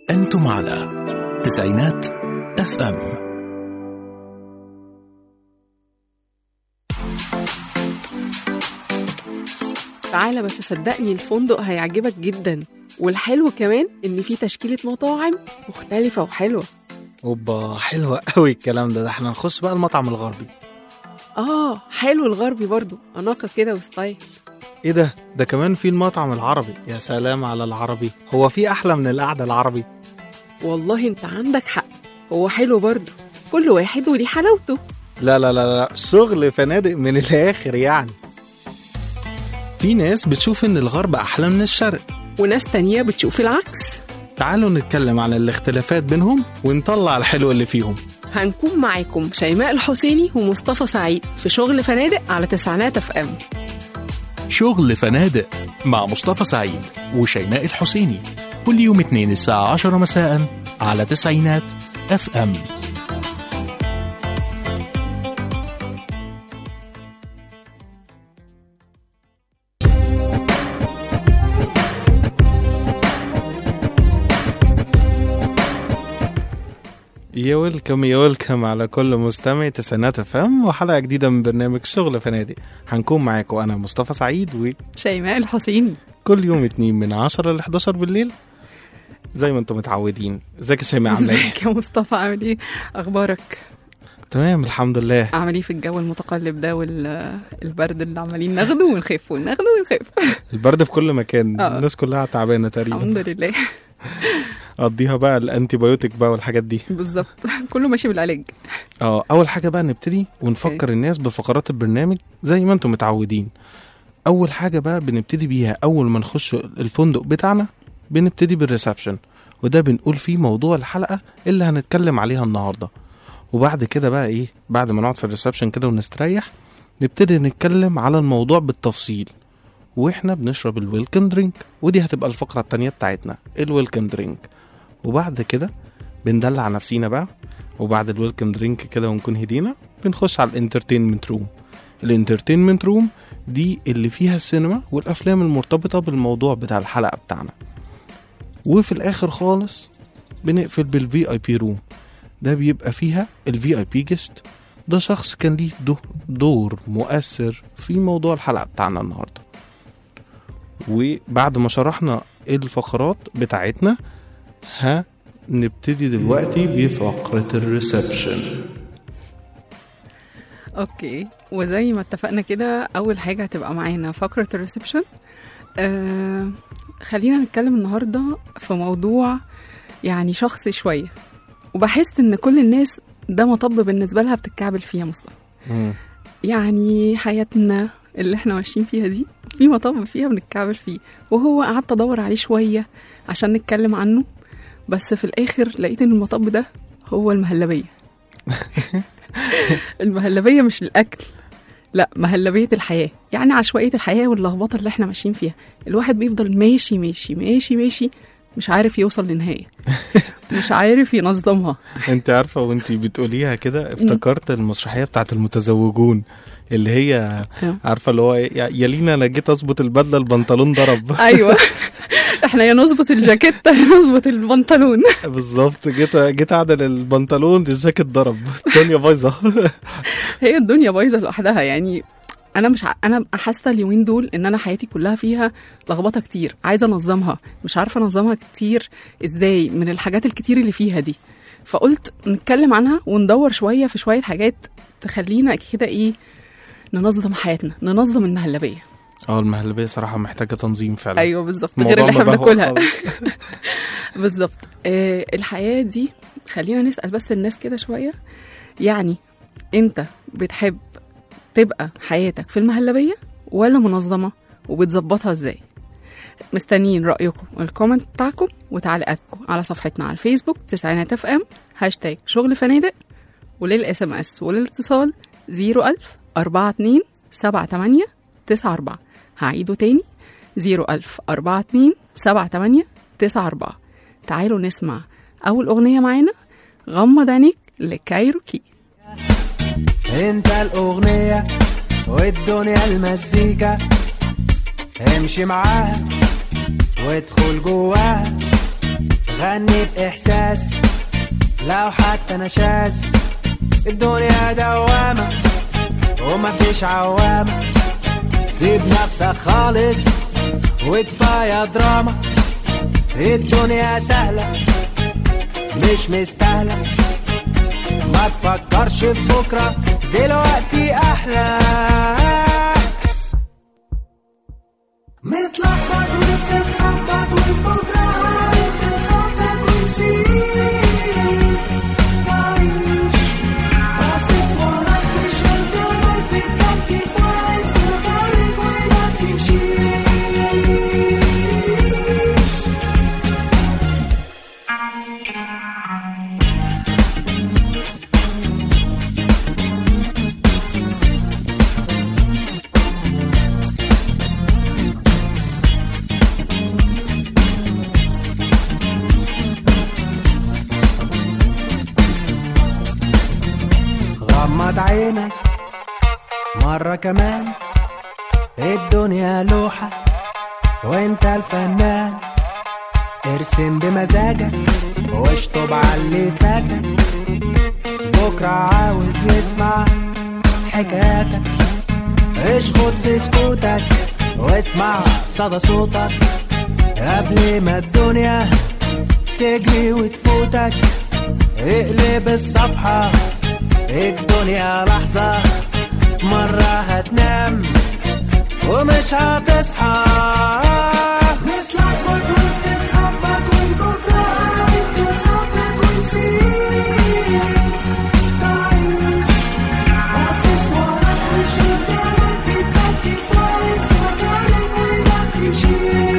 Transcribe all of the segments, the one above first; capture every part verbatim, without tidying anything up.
أنتم على تسعينات اف ام. تعالى بس صدقني الفندق هيعجبك جدا، والحلو كمان ان في تشكيلة مطاعم مختلفة وحلوة. اوبا حلوة قوي الكلام ده. ده احنا نخش بقى المطعم الغربي. اه حلو الغربي برضو، اناقة كده وستايل. ايه ده ده كمان في المطعم العربي. يا سلام على العربي، هو في احلى من القعدة العربي؟ والله انت عندك حق، هو حلو برضو، كل واحد وليه حلاوته. لا لا لا لا، شغل فنادق من الاخر يعني. في ناس بتشوف ان الغرب احلى من الشرق، وناس تانية بتشوف العكس. تعالوا نتكلم عن الاختلافات بينهم ونطلع الحلو اللي فيهم. هنكون معاكم شيماء الحسيني ومصطفى سعيد في شغل فنادق على تسعينات اف ام. شغل فنادق مع مصطفى سعيد وشيماء الحسيني كل يوم اثنين الساعة عشرة مساء على تسعينات اف ام. يا ويلكم يا ويلكم على كل مستمع تسعينات اف ام، وحلقة جديدة من برنامج شغل فنادق. هنكون معاكم انا مصطفى سعيد و شيماء الحسيني كل يوم اتنين من عشرة ل حداشر بالليل زي ما انتم متعودين. ازيك يا شيماء، عامله ايه؟ ازيك يا مصطفى، عامل ايه؟ اخبارك؟ تمام الحمد لله. عامل ايه في الجو المتقلب ده والبرد اللي عمالين ناخده ونخف وناخده ونخف؟ البرد في كل مكان. آه. الناس كلها تعبانه تقريبا. الحمد لله. قضيها بقى الانتي بايوتيك بقى والحاجات دي. بالظبط، كله ماشي بالعلاج. اه اول حاجه بقى نبتدي ونفكر الناس بفقرات البرنامج زي ما انتم متعودين. اول حاجه بقى بنبتدي بيها اول ما نخش الفندق بتاعنا، بنبتدي بالريسبشن، وده بنقول فيه موضوع الحلقه اللي هنتكلم عليها النهارده. وبعد كده بقى ايه، بعد ما نقعد في الريسبشن كده ونستريح، نبتدي نتكلم على الموضوع بالتفصيل واحنا بنشرب الويلكم درينك، ودي هتبقى الفقره التانية بتاعتنا الويلكم درينك. وبعد كده بندلع نفسينا بقى، وبعد الويلكم درينك كده ونكون هدينا بنخش على الانترتينمنت روم. الانترتينمنت روم دي اللي فيها السينما والافلام المرتبطه بالموضوع بتاع الحلقه بتاعنا. وفي الاخر خالص بنقفل بالفي اي بي روم، ده بيبقى فيها الفي اي بي جيست، ده شخص كان ليه دور, دور مؤثر في موضوع الحلقه بتاعنا النهارده. وبعد ما شرحنا الفقرات بتاعتنا، ها نبتدي دلوقتي بفقرة الريسبشن. اوكي، وزي ما اتفقنا كده اول حاجة هتبقى معانا فقرة الريسبشن. آه خلينا نتكلم النهاردة في موضوع يعني شخصي شوية، وبحس ان كل الناس ده مطب بالنسبة لها بتتكعبل فيها مصطفى. مم. يعني حياتنا اللي احنا ماشيين فيها دي في مطب فيها بنتكعبل فيه، وهو قعدت ادور عليه شوية عشان نتكلم عنه، بس في الاخر لقيت ان المطب ده هو المهلبية. المهلبية مش الاكل، لا، مهلبية الحياة، يعني عشوائية الحياة واللخبطة اللي احنا ماشيين فيها. الواحد بيفضل ماشي ماشي ماشي ماشي مش عارف يوصل لنهاية، مش عارف ينظمها. انت عارفة وانت بتقوليها كده افتكرت المسرحية بتاعت المتزوجون، اللي هي عارفة اللي هو يالينا انا جيت اظبط البدلة البنطلون ضرب. ايوه، احنا يا نظبط الجاكيت يا نظبط البنطلون. بالظبط، جيت جيت اعدل البنطلون الجاكيت ضرب، الدنيا بايظة. هي الدنيا بايظة لوحدها يعني. انا مش ع... انا حاسه اليومين دول ان انا حياتي كلها فيها لخبطه كتير، عايزه انظمها، مش عارفه انظمها كتير ازاي من الحاجات الكتير اللي فيها دي. فقلت نتكلم عنها وندور شويه في شويه حاجات تخلينا كده ايه، ننظم حياتنا، ننظم المهلبيه. اه المهلبيه صراحه محتاجه تنظيم فعلا. ايوه بالظبط، غير اللي احنا بناكلها. بالظبط. آه الحياه دي خلينا نسال بس الناس كده شويه، يعني انت بتحب تبقى حياتك في المهلبية ولا منظمة، وبتظبطها ازاي؟ مستنيين رأيكم والكومنت بتاعكم وتعليقاتكم على صفحتنا على الفيسبوك تسعينات اف ام هاشتاج شغل فنادق، وللاس ام اس وللاتصال زيرو ألف أربعة اتنين سبعة تمانية تسعة أربعة. هعيده تاني زيرو ألف أربعة اتنين سبعة تمانية تسعة أربعة. تعالوا نسمع أول أغنية معانا، غمض عينيك لكايروكي. انت الاغنية والدنيا المزيكا، امشي معاها وادخل جواها، غني بإحساس لو حتى نشاز. الدنيا دوامة وما فيش عوامة، سيب نفسك خالص وكفاية دراما. الدنيا سهلة مش مستاهلة، ما تفكرش في بكرة دلوقتي أحلى. متلخبط وبتتخبط والبكرة بتتخبط ونسيت تعيش، باصص وراك مش قدامك، بتكتف واقف في طريق وما بتمشيش. غمض عينك مرة كمان، الدنيا لوحة وانت الفنان. ارسم بمزاجك واشطب على اللي فاتك، بكرة عاوز يسمع حكاياتك. اشخط في سكوتك واسمع صدى صوتك، قبل ما الدنيا تجري وتفوتك. اقلب الصفحة، الدنيا لحظة مرة هتنام ومش هتصحى. متلخبط وبتتخبط والبكرة بتتخبط ونسيت تعيش، باصص وراك مش قدامك، بتكتف واقف في طريق وما بتمشيش.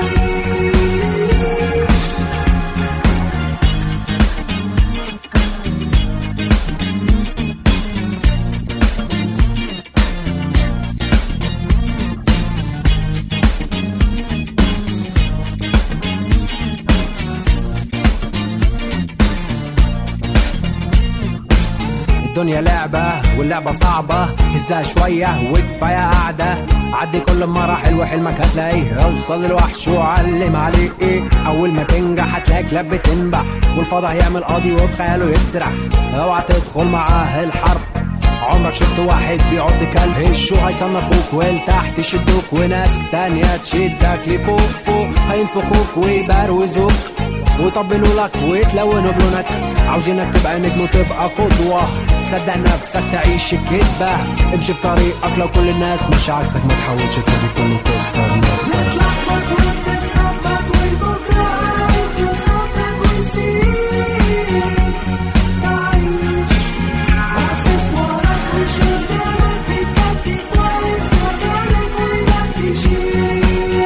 الدنيا لعبة واللعبة صعبة، هزها شوية وكفاية قاعدة. عدي كل مراحل وحلمك هتلاقيه، اوصل للوحش وعلم عليه ايه. اول ما تنجح هتلاقي كلاب بتنبح، والفضا هيعمل قاضي وبخياله يسرح. اوعى تدخل معاه الحرب، عمرك شفت واحد بيعض كلب؟ الشو هيصنفوك ولتحت يشدوك، وناس تانية تشدك لفوق فوق. هينفخوك ويبروزوك ويطبلوا لك ويتلونوا بلونك. عاوزينك تبقى نجم وتبقى قدوة، صدق نفسك تعيش الكدبة. امشي في طريقك لو كل الناس مش عكسك، ما تحاولش تبقى كله تخسر نفسك. متلخبط وبتتخبط والبكرة بتتخبط ونسيت تعيش، باصص وراك مش قدامك، بتكتف واقف في طريق وما بتمشيش.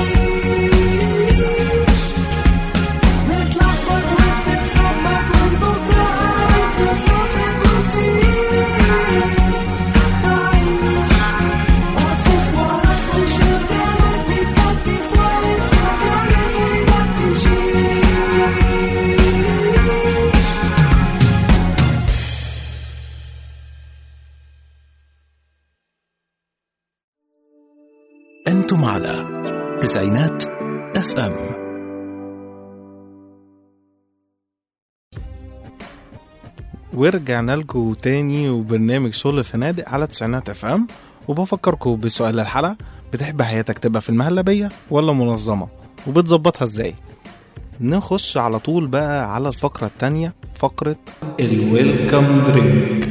متلخبط وبتتخبط والبكرة بتتخبط ونسيت تعيش، باصص وراك مش قدامك، بتكتف واقف في طريق وما بتمشيش. أنتم على تسعينات اف ام. ورجعنا لكم تاني وبرنامج شغل فنادق على تسعينات اف ام. وبفكركم بسؤال الحلقة: بتحب حياتك تبقى في المهلبية ولا منظمة؟ وبتظبطها ازاي؟ نخش على طول بقى على الفقرة التانية، فقرة الويلكم درينك.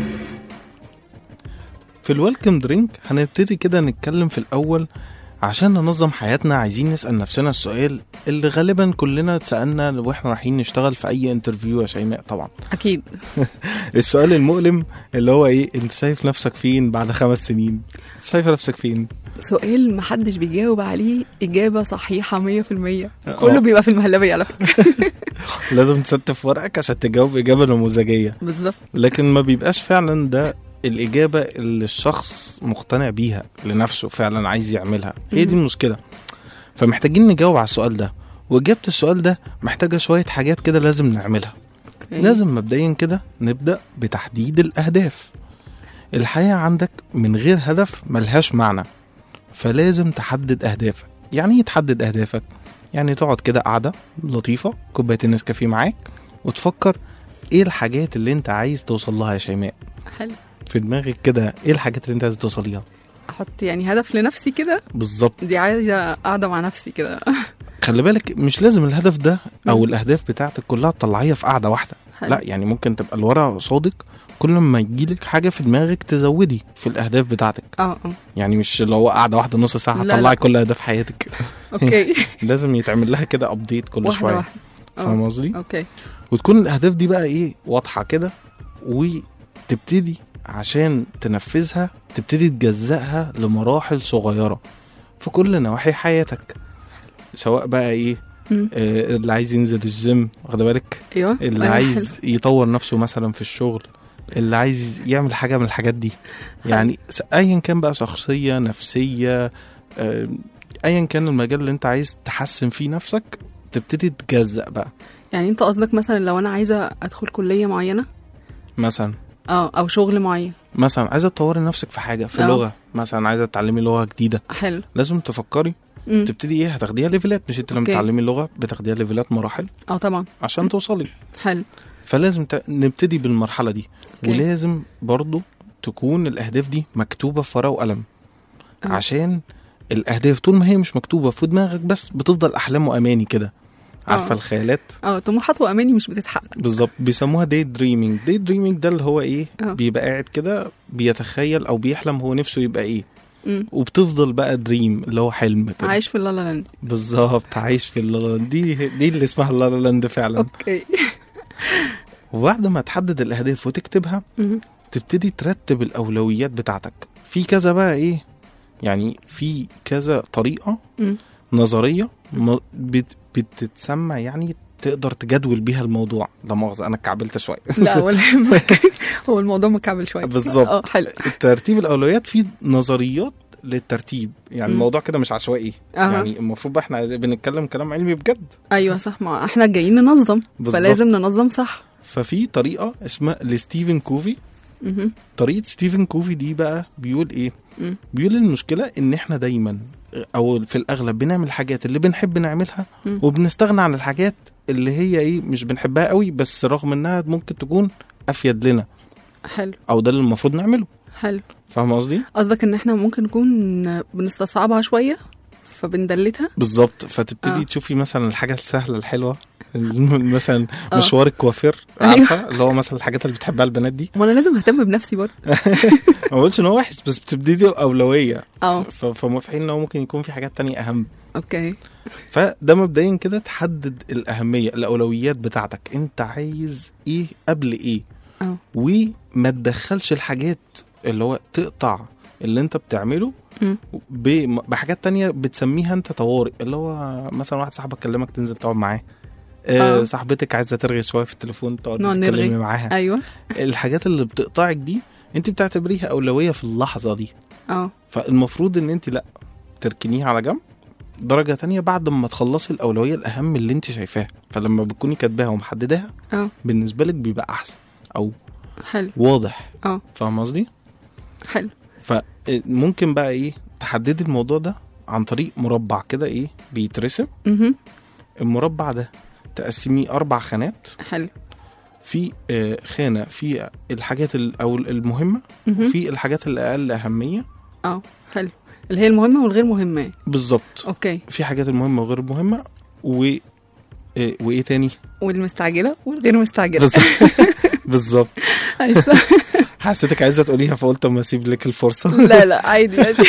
في الويلكم درينك هنبتدي كده نتكلم في الأول عشان ننظم حياتنا. عايزين نسأل نفسنا السؤال اللي غالبا كلنا اتسألنا واحنا رايحين نشتغل في اي انترفيو يا شيماء طبعا. اكيد. السؤال المؤلم اللي هو ايه: انت شايف نفسك فين بعد خمس سنين؟ شايف نفسك فين؟ سؤال محدش بيجاوب عليه إجابة صحيحة مية في المية. كله بيبقى في المهلبية على فكرة. لازم تستف ورقك عشان تجاوب إجابة نموذجية بالظبط، لكن ما بيبقاش فعلا ده الإجابة اللي الشخص مقتنع بيها لنفسه فعلا عايز يعملها. هي دي المشكلة. فمحتاجين نجاوب على السؤال ده، وإجابة السؤال ده محتاجة شوية حاجات كده لازم نعملها. okay. لازم مبدئيا كده نبدأ بتحديد الأهداف. الحياة عندك من غير هدف ملهاش معنى، فلازم تحدد أهدافك. يعني ايه تحدد أهدافك؟ يعني تقعد كده قاعدة لطيفة، كوباية النسكافيه معاك، وتفكر ايه الحاجات اللي انت عايز توصل لها يا شيماء. حلو. في دماغك كده ايه الحاجات اللي انت عايز توصليها. احط يعني هدف لنفسي كده. بالظبط. دي عايزه قاعده مع نفسي كده. خلي بالك مش لازم الهدف ده او الاهداف بتاعتك كلها تطلعيها في قاعده واحده. حلو. لا يعني ممكن تبقى الورقه صادق، كل ما يجيلك حاجه في دماغك تزودي في الاهداف بتاعتك. اه اه يعني مش اللي هو قاعده واحده نص ساعه هتطلعي كل اهداف حياتك. اوكي. لازم يتعمل لها كده ابديت كل واحدة شويه. واحدة. فاهم قصدي؟ اوكي. وتكون الاهداف دي بقى ايه واضحه كده، وتبتدي عشان تنفذها تبتدي تجزأها لمراحل صغيره في كل نواحي حياتك. سواء بقى ايه آه اللي عايز ينزل الجيم، واخد بالك؟ ايوه. اللي أيوة عايز حلو. يطور نفسه مثلا في الشغل، اللي عايز يعمل حاجه من الحاجات دي. يعني ايا كان بقى، شخصيه، نفسيه، آه ايا كان المجال اللي انت عايز تحسن فيه نفسك، تبتدي تجزأ بقى. يعني انت قصدك مثلا لو انا عايزه ادخل كليه معينه مثلا، اه او شغل معين، مثلا عايزه تطوري نفسك في حاجه، في أوه. لغه مثلا، عايزه تتعلمي لغه جديده. حلو. لازم تفكري مم. تبتدي ايه، هتاخديها ليفلات. مش انت لما تتعلمي اللغه بتاخديها ليفلات، مراحل. اه طبعا عشان توصلي. حلو. فلازم ت... نبتدي بالمرحله دي. أوكي. ولازم برضو تكون الاهداف دي مكتوبه في ورقه وقلم. أه. عشان الاهداف طول ما هي مش مكتوبه في دماغك بس بتفضل احلام واماني كده، عارفه؟ أوه. الخيالات. اه طموحات واماني مش بتتحقق. بالظبط. بيسموها داي دريمينج. داي دريمينج ده اللي هو ايه، أوه. بيبقى قاعد كده بيتخيل او بيحلم هو نفسه يبقى ايه. مم. وبتفضل بقى دريم اللي هو حلم كده. عايش في اللالا لاند. بالظبط، عايش في اللالا لاند. دي دي اللي اسمها اللالا لاند فعلا. اوكي. وبعد ما تحدد الاهداف وتكتبها، مم. تبتدي ترتب الاولويات بتاعتك. في كذا بقى ايه، يعني في كذا طريقه مم. نظريه م- بت- بتتسمى، يعني تقدر تجدول بيها الموضوع. لا مؤاخذه انا كعبلت شويه. لا ولا يهمك. هو الموضوع مكعبل شويه. بالظبط. اه حلو. ترتيب الاولويات في نظريات للترتيب. يعني مم. الموضوع كده مش عشوائي. أه. يعني المفروض بقى احنا بنتكلم كلام علمي بجد. ايوه صح، ما احنا جايين ننظم. بالظبط. فلازم ننظم صح. ففي طريقه اسمها لستيفن كوفي. مهم. طريقه ستيفن كوفي دي بقى بيقول ايه؟ مم. بيقول المشكله ان احنا دايما او في الاغلب بنعمل الحاجات اللي بنحب نعملها، مم. وبنستغنى عن الحاجات اللي هي ايه مش بنحبها قوي، بس رغم انها ممكن تكون افيد لنا، حلو. او ده اللي المفروض نعمله. حلو. فاهم قصدي؟ قصدك ان احنا ممكن نكون بنستصعبها شويه فبندلتها. بالظبط. فتبتدي آه. تشوفي مثلا الحاجه السهله الحلوه، مثلا آه. مشوار الكوافير، عارفه؟ اللي هو مثلا الحاجات اللي بتحبها البنات دي. ما انا لازم اهتم بنفسي برضه. ما بقولش ان هو وحش، بس بتبتدي اولويه. اه ف- فموافقين ان هو ممكن يكون في حاجات تانية اهم. اوكي. فده مبدئيا كده تحدد الاهميه، الاولويات بتاعتك. انت عايز ايه قبل ايه، اه وما تدخلش الحاجات اللي هو تقطع اللي انت بتعمله مم. ب- بحاجات تانية بتسميها انت طوارئ. اللي هو مثلا واحد صاحبك كلمك تنزل تقعد معاه، آه آه. صاحبتك عايزه ترغي شويه في التليفون تقعد نقعد تتكلمي نرغي. معاها. ايوه. الحاجات اللي بتقطعك دي انت بتعتبريها اولويه في اللحظه دي. اه فالمفروض ان انت لا تركنيها على جنب درجه تانية بعد ما تخلصي الاولويه الاهم اللي انت شايفاها. فلما بتكوني كاتباها ومحدداها اه بالنسبه لك بيبقى احسن او حلو. واضح. اه فاهم قصدي؟ حلو. فممكن بقى ايه تحددي الموضوع ده عن طريق مربع كده ايه بيترسم. اها المربع ده تقسميه اربع خانات. حلو. في آه، خانه في الحاجات ال- او المهمه، مهم. وفي الحاجات الاقل اهميه. اه حلو. اللي هي المهمه والغير مهمه. بالظبط. اوكي. في حاجات المهمه وغير المهمه و آه، وايه تاني؟ والمستعجله والغير مستعجله. بالظبط. بالظبط. أيوة. حسيتك عايزه تقوليها فقلت اما اسيب لك الفرصه. لا لا عادي عادي.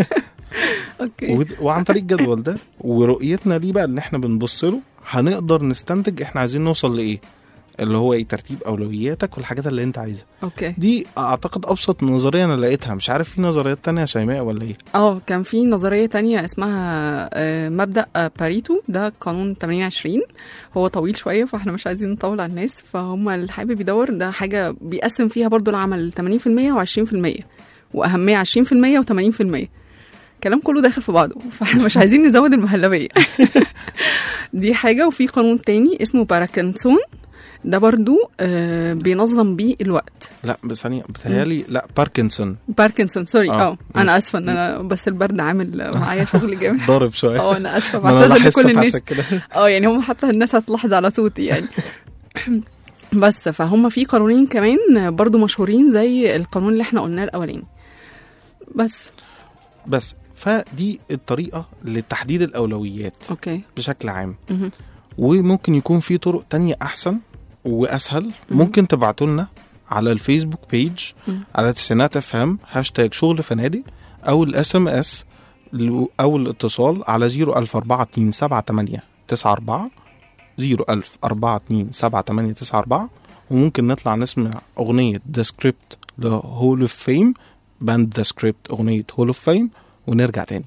اوكي. ود- وعن طريق الجدول ده ورؤيتنا ليه بقى ان احنا بنبص له هنقدر نستنتج احنا عايزين نوصل لايه، اللي هو ايه ترتيب اولوياتك والحاجات اللي انت عايزها. اوكي. دي اعتقد ابسط نظريه انا لقيتها. مش عارف في نظريات تانية يا شيماء ولا ايه؟ اه كان في نظريه تانية اسمها آه، مبدا آه، باريتو. ده قانون ثمانين عشرين. هو طويل شويه فاحنا مش عايزين نطول على الناس، فهم اللي حابب يدور ده حاجه بيقسم فيها برضو العمل ثمانين بالمية وعشرين بالمية واهميه عشرين بالمية وثمانين بالمية. كلام كله داخل في بعضه فاحنا مش عايزين نزود المهلبيه. دي حاجه. وفي قانون تاني اسمه باراكنسون. ده برضو آه بينظم بيه الوقت. لا بس ثانيه بتهيالي لا باركنسون باركنسون سوري. اه اه انا اسفه ان انا بس البرد عامل معايا شغل جامد. ضارب شويه. اه انا اسفه ما أنا بعتذر لاحظت لكل الناس. حاسك كده. اه يعني هم حتى الناس هتلاحظ على صوتي يعني. بس فهم في قانونين كمان برضو مشهورين زي القانون اللي احنا قلناه الاولاني. بس بس فدي الطريقه لتحديد الاولويات اوكي بشكل عام. مهم. وممكن يكون في طرق تانية احسن واسهل. ممكن تبعتوا لنا على الفيسبوك بيج مم. على تسعينات اف ام هاشتاج شغل فنادق، او الاس ام اس او الاتصال على صفر ألف أربعة اتنين سبعة تمانية تسعة أربعة صفر ألف أربعة اتنين سبعة تمانية تسعة أربعة. وممكن نطلع نسمع أغنية ذا سكريبت لهول اوف فيم، باند ذا سكريبت أغنية هول اوف فيم، ونرجع تاني.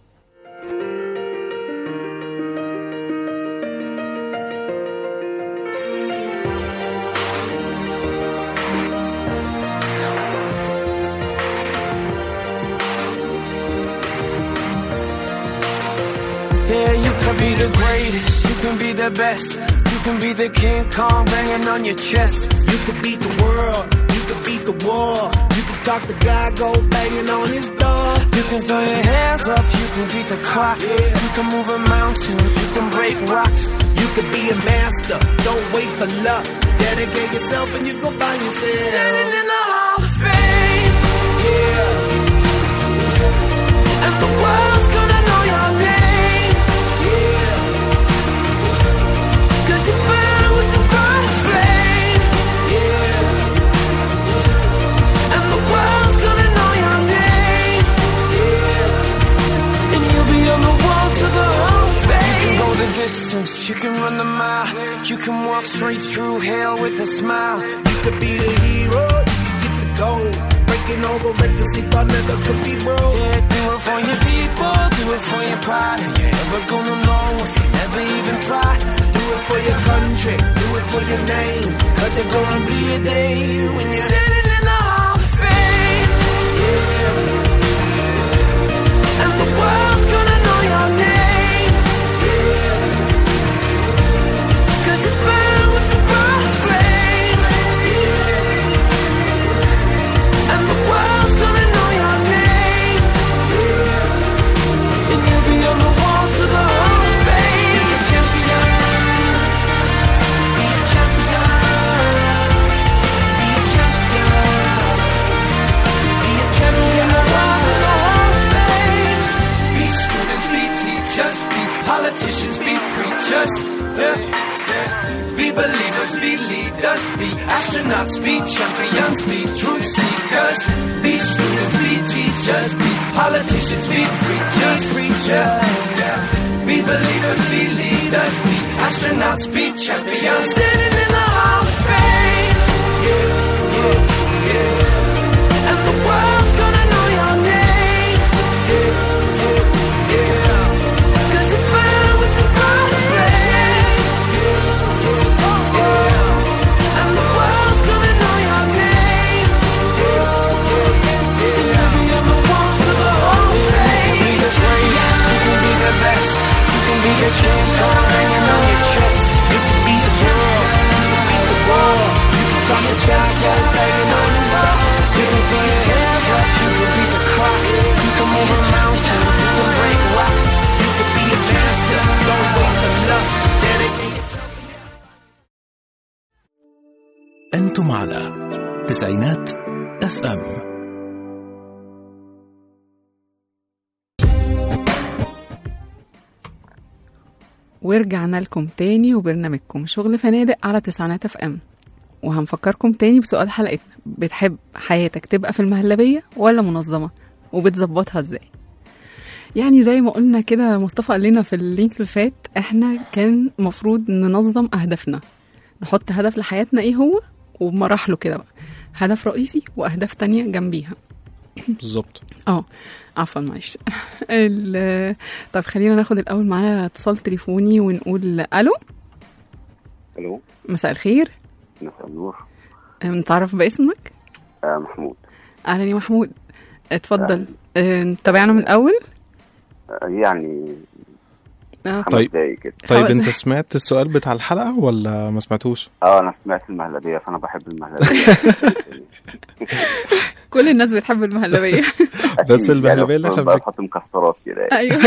Yeah, you can be the greatest, you can be the best, you can be the King Kong banging on your chest. You could beat the world, you could beat the war, you could talk the guy, go banging on his door. You can throw your hands up, you can beat the clock, Yeah. you can move a mountain, you can break rocks. You could be a master, don't wait for luck. Dedicate yourself and you go find yourself. Standing in the Hall of Fame, Yeah, and the world's gonna know your name, yeah, cause you burn with the burst flame, yeah, and the world's gonna know your name, yeah. and you'll be on the walls of the Hall of Fame. You can go the distance, you can run the mile, you can walk straight through hell with a smile. You could be the hero, you could get the gold. Breaking all the records they thought never could be broke. Yeah, do it for your people, do it for your pride. Are you ever gonna know if you never even try? Do it for your country, do it for your name. Cause there's gonna be a day when you're standing in the Hall of Fame, and the world's gonna know your name, cause you burn with the burst flame, and the world's gonna know your name, and you'll be on the walls of the Hall of Fame. Be a champion, be a champion, be a champion, be a champion. The walls of the Hall of Fame. Be students, be teachers, be politicians, be preachers, yeah, yeah. Be believers, be leaders, be astronauts, be champions, be truth seekers. Be students, be teachers, be politicians, be preachers, preachers, yeah. Be believers, be leaders, be astronauts, be champions. Standing in the Hall of Fame, yeah, yeah, yeah. And the world's gonna know your name, yeah, yeah, yeah. Cause you burn with the burst flame, yeah, yeah. And the world's gonna know your name, yeah, yeah, yeah. You'll be on the walls of the Hall of Fame. You can be the greatest, you can be the best, you can be the King Kong hanging on your chest. You could be the hero, you could beat the war. You could talk the guy, go banging on his door. You can throw your hands up, you can beat the clock, you can move a mountain, you can break rocks. You could be a master, don't wait for luck. Dedicate yourself. أنتم على تسعينات اف ام. ورجعنا لكم تاني وبرنامجكم شغل فنادق على تسعينات اف ام. وهنفكركم تاني بسؤال حلقتنا، بتحب حياتك تبقى في المهلبية ولا منظمة؟ وبتظبطها ازاي؟ يعني زي ما قلنا كده مصطفى قال لنا في اللينك اللي فات، احنا كان مفروض ننظم اهدافنا، نحط هدف لحياتنا ايه هو وبمراحله كده بقى، هدف رئيسي واهداف تانية جنبيها. بالظبط. اه عفوا معلش. ال- طب خلينا ناخد الاول معانا اتصال تليفوني ونقول الو. الو، مساء الخير، مساء النور. نتعرف باسمك؟ آه محمود. اهلا يا محمود، اتفضل. آه، تابعنا من الاول. آه يعني آه. خمس طيب. دقايق كده. طيب خلاص. انت سمعت السؤال بتاع الحلقه ولا ما سمعتوش؟ اه انا سمعت المهلبيه، فانا بحب المهلبيه. كل الناس بتحب المهلبيه. بس المهلبيه اللي احنا بنك... بحط مكسرات كده يعني. ايوه.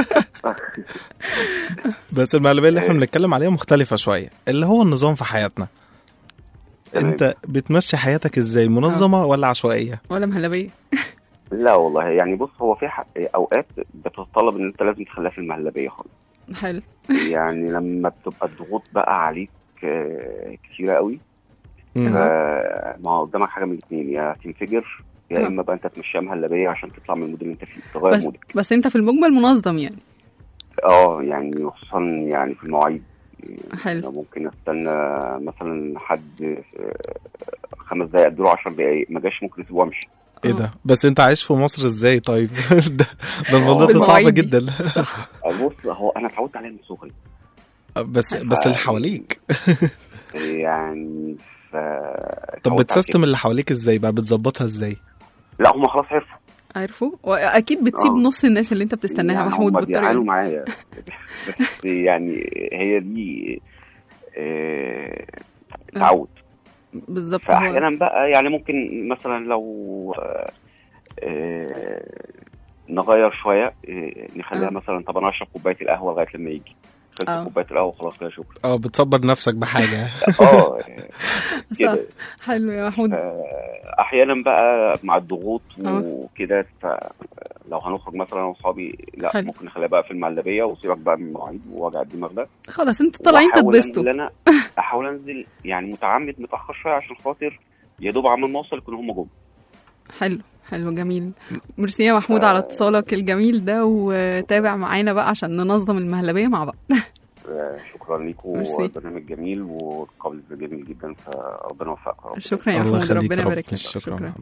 بس المهلبيه اللي احنا بنتكلم عليها مختلفه شويه، اللي هو النظام في حياتنا. تمام. انت بتمشي حياتك ازاي، منظمه ولا عشوائيه؟ ولا مهلبيه. لا والله يعني بص، هو في ح- اوقات بتتطلب ان انت لازم تخليها في المهلبيه خالص. حلو. يعني لما بتبقى الضغوط بقى عليك آه، كتيره قوي، مم. آه، ما هو قدامك حاجه من الاثنين، يا تنفجر يا آه. اما بقى انت تمشيها مهلبيه عشان تطلع من المود اللي انت فيه، تغير بس مودك. بس انت في المجمل منظم يعني. اه يعني خصوصا يعني في المواعيد. حلو. أنا ممكن استنى مثلا حد آه، خمس دقايق اديله عشر دقايق، ما جاش ممكن اسيبه وامشي. ايه ده؟ بس انت عايش في مصر ازاي طيب؟ ده, ده الموضوع ده صعب بالمواعيد دي. جدا. بص هو انا اتعودت عليها من صغري بس بس اللي حواليك يعني ف... طب بتسيستم اللي حواليك ازاي بقى، بتظبطها ازاي؟ لا هم خلاص عرفوا. عارفه، واكيد بتسيب آه. نص الناس اللي انت بتستناها يعني محمود هم بالطريقه بيعانوا دي. معايا بس يعني هي دي آه، تعود. بالظبط. هو فاحيانا بقى يعني ممكن مثلا لو آه، آه، نغير شويه، آه، نخليها آه. مثلا طب انا اشرب كوبايه القهوه لغايه لما يجي، آه. خلصت كوبايه القهوه خلاص كده شكرا. اه بتصبر نفسك بحاجه. اه صح. كده. حلو يا محمود. آه، احيانا بقى مع الضغوط آه. وكده، لو هنخرج مثلا انا واصحابي لا حلو. ممكن نخليها بقى في المعلبيه وسيبك بقى من المواعيد ووجع الدماغ ده. خلاص انتوا طالعين وأحاول تتبسطوا. أنزل انا احاول انزل يعني متعمد متاخر شويه عشان خاطر يا دوب عمال ما اوصل يكونوا هم جم. حلو حلو جميل. ميرسي يا محمود على اتصالك الجميل ده، وتابع معانا بقى عشان ننظم المهلبيه مع بعض. آه، شكرا ليكم، ميرسي. برنامج جميل والقابل جميل جدا، فربنا يوفقك يا رب. شكرا يا الله محمود، يخليك ربنا يا رب. يبارك لك. شكرا, شكرا.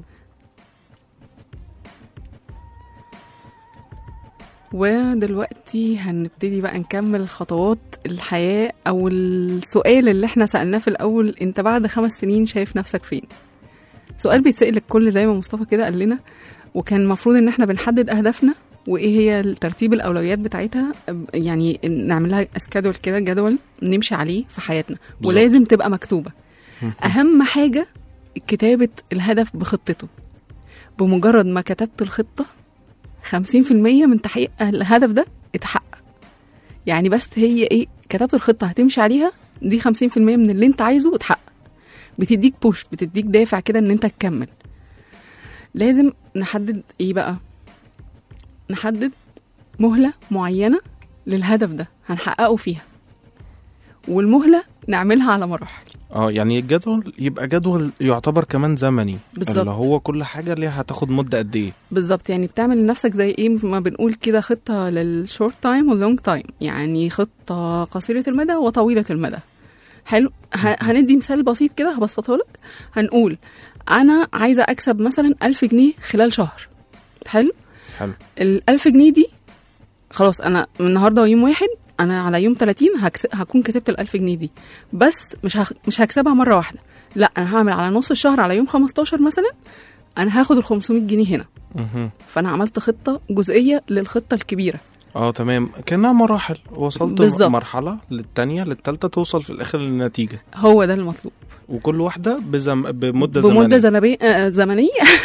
ودلوقتي هنبتدي بقى نكمل خطوات الحياة، أو السؤال اللي احنا سألناه في الأول، انت بعد خمس سنين شايف نفسك فين؟ سؤال بيتسأل الكل زي ما مصطفى كده قال لنا، وكان المفروض ان احنا بنحدد أهدافنا وإيه هي ترتيب الأولويات بتاعتها، يعني نعملها اسكادول كده، جدول نمشي عليه في حياتنا، بالظبط. ولازم تبقى مكتوبة. أهم حاجة كتابة الهدف بخطته. بمجرد ما كتبت الخطة خمسين في المية من تحقيق الهدف ده اتحقق. يعني بس هي ايه، كتبت الخطة هتمشي عليها، دي خمسين في المية من اللي انت عايزه اتحقق. بتديك بوش، بتديك دافع كده ان انت تكمل. لازم نحدد ايه بقى، نحدد مهلة معينة للهدف ده هنحققه فيها، والمهلة نعملها على مراحل. اه يعني الجدول يبقى جدول يعتبر كمان زمني، بالظبط. اللي هو كل حاجه ليها هتاخد مده قد ايه. بالظبط، يعني بتعمل لنفسك زي ايه ما بنقول كده، خطة للشورت تايم واللونج تايم، يعني خطة قصيرة المدى وطويلة المدى. حلو. ه- هندي مثال بسيط كده هبسطه لك. هنقول انا عايزة اكسب مثلا ألف جنيه خلال شهر. حلو. حلو. الألف جنيه دي خلاص، انا من النهارده يوم واحد، انا على يوم ثلاثين هكس... هكون كسبت الألف جنيه دي، بس مش هخ... مش هكسبها مره واحده، لا انا هعمل على نص الشهر، على يوم خمستاشر مثلا انا هاخد ال خمسمية جنيه هنا. مهم. فانا عملت خطه جزئيه للخطه الكبيره. اه تمام، كأنها مراحل، وصلت بالظبط. مرحله للتانية للتالتة، توصل في الاخر للنتيجه، هو ده المطلوب. وكل واحده بزم... بمده بمده زمنيه. زنبي... آه زمنيه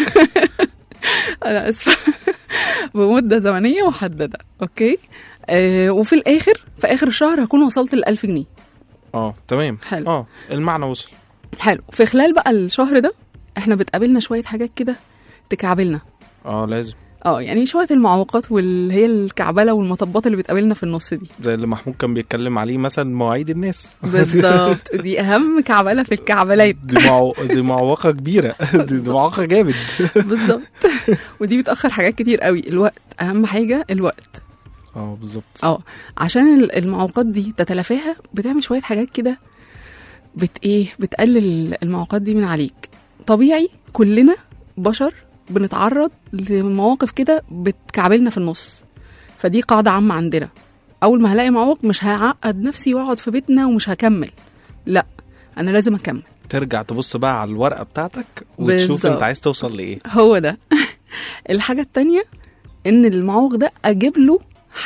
انا اسفه بمده زمنيه محدده. اوكي. آه وفي الاخر في اخر الشهر هكون وصلت للألف جنيه. اه تمام. حلو. اه المعنى وصل. حلو. في خلال بقى الشهر ده احنا بتقابلنا شويه حاجات كده تكعبلنا. اه لازم، اه يعني شويه المعوقات واللي هي الكعبله والمطبات اللي بتقابلنا في النص دي. زي اللي محمود كان بيتكلم عليه مثلا، مواعيد الناس. بالظبط. دي اهم كعبله في الكعبلات. دي معو... دي معوقه كبيره. دي, دي معوقه جامد. بالظبط. ودي بتاخر حاجات كتير قوي. الوقت اهم حاجه، الوقت. اه بالظبط. اه عشان ال- المعوقات دي تتلافاها، بتعمل شويه حاجات كده بت ايه بتقلل المعوقات دي من عليك. طبيعي كلنا بشر بنتعرض لمواقف كده بتكعبلنا في النص، فدي قاعده عامه عندنا. اول ما هلاقي معوق مش هعقد نفسي واقعد في بيتنا ومش هكمل، لا انا لازم اكمل. ترجع تبص بقى على الورقه بتاعتك وتشوف بالظبط. انت عايز توصل لايه. هو ده. الحاجه التانية ان المعوق ده اجيب له حل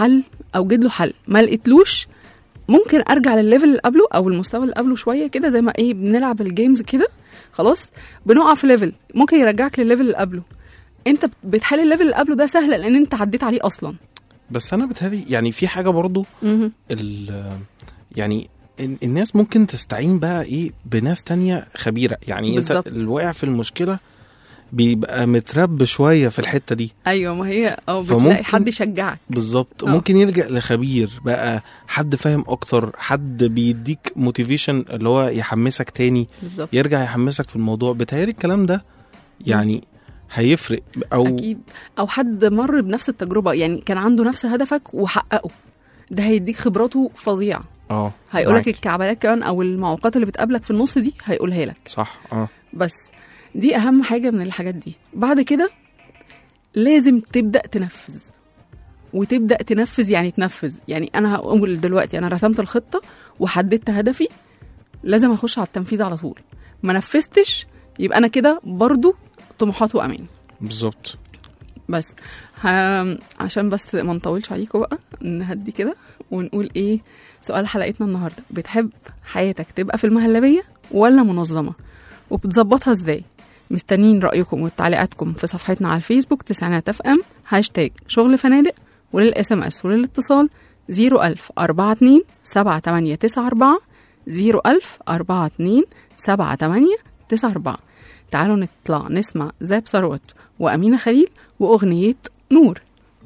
اوجد له حل. ما لقيتلوش ممكن ارجع للليفل اللي قبله او المستوى اللي قبله شويه كده، زي ما ايه بنلعب الجيمز كده، خلاص بنقع في ليفل ممكن يرجعك للليفل اللي قبله. انت بتحل الليفل اللي قبله ده سهل لان انت عديت عليه اصلا. بس انا بتهيألي يعني في حاجه برضو ال يعني الناس ممكن تستعين بقى ايه بناس تانية خبيره. يعني بالزبط. انت الواقع في المشكله بيبقى مترب شويه في الحته دي. ايوه ما هي او بتلاقي حد يشجعك بالظبط. ممكن يلجأ لخبير بقى، حد فاهم اكتر، حد بيديك موتيفيشن اللي هو يحمسك تاني بالزبط. يرجع يحمسك في الموضوع. بتهيألي الكلام ده يعني م. هيفرق. او اكيد او حد مر بنفس التجربه، يعني كان عنده نفس هدفك وحققه، ده هيديك خبراته فظيعه. اه هيقولك الكعبلات كمان او المعوقات اللي بتقابلك في النص دي هيقولها لك. صح. اه بس دي اهم حاجه من الحاجات دي. بعد كده لازم تبدا تنفذ، وتبدا تنفذ يعني تنفذ. يعني انا هقول دلوقتي انا رسمت الخطه وحددت هدفي، لازم اخش على التنفيذ على طول. ما نفذتش يبقى انا كده برضو طموحات وامان. بالظبط. بس ها عشان بس ما نطولش عليكم بقى، نهدي كده ونقول ايه سؤال حلقتنا النهارده. بتحب حياتك تبقى في المهلبيه ولا منظمه؟ وبتظبطها ازاي؟ مستنين رأيكم وتعليقاتكم في صفحتنا على الفيسبوك تسعينات اف ام هاشتاج شغل فنادق، وللاس ام اس وللاتصال زيرو ألف أربعة اتنين سبعة تمانية تسعة أربعة زيرو ألف أربعة اتنين سبعة تمانية تسعة أربعة. تعالوا نطلع نسمع زاب ثروت وأمينة خليل وأغنية نور.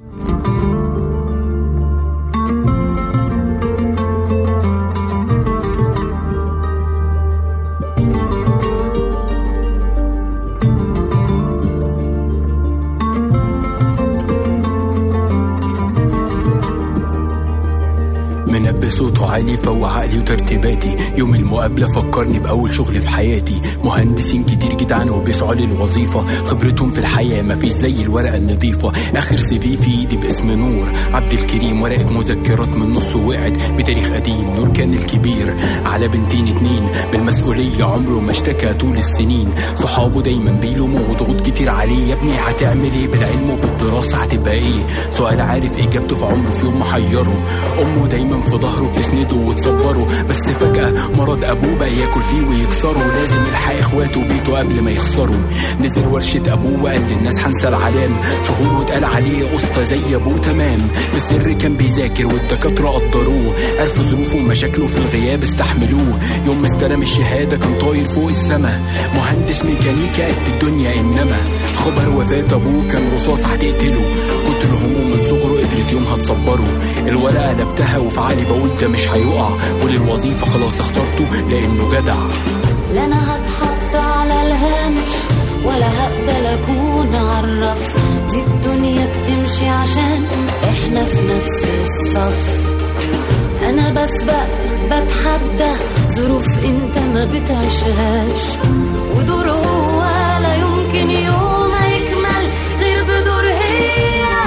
منبه صوته عالي فوق عقلي وترتيباتي، يوم المقابلة فكرني بأول شغل في حياتي. مهندسين كتير جدعان وبيسعوا للوظيفة، خبرتهم في الحياة مفيش زي الورقة النظيفة. آخر سي في في ايدي باسم نور عبد الكريم، ورقة مذكرات من نص وقعت بتاريخ قديم. نور كان الكبير على بنتين اتنين، بالمسؤولية عمره ما اشتكى طول السنين. صحابه دايما بيلوموا وضغوط كتير عليه، يا ابني هتعمل ايه بالعلم وبالدراسة هتبقى ايه؟ سؤال عارف اجابته في عمره في يوم محيره. امه دايما في ظهره بتسنده وتصبره، بس فجأة مرض ابوه بقى ياكل فيه ويكسره. لازم يلحق اخواته بيته قبل ما يخسروا. نزل ورشة ابوه وقال للناس هنسى العلام، شهور واتقال عليه اسطى زي ابوه تمام. بالسر كان بيذاكر والدكاترة قدروه، عرفوا ظروفه ومشاكله في الغياب استحملوه. يوم ما استلم الشهادة كان طاير فوق السما، مهندس ميكانيكا قد الدنيا. انما خبر وفاة ابوه كان رصاص هتقتله، كنت الهموم من صغره قدرت يومها تصبره. الورقة قلبتها وفي عقلي بقول ده مش هيقع، وللوظيفة خلاص اخترته لانه جدع. لا انا هتحط على الهامش ولا هقبل اكون عرف، دي الدنيا بتمشي عشان احنا في نفس الصف. انا بسبق بتحدى ظروف انت ما بتعيشهاش، ودور هو لا يمكن يوم يكمل غير بدور هي.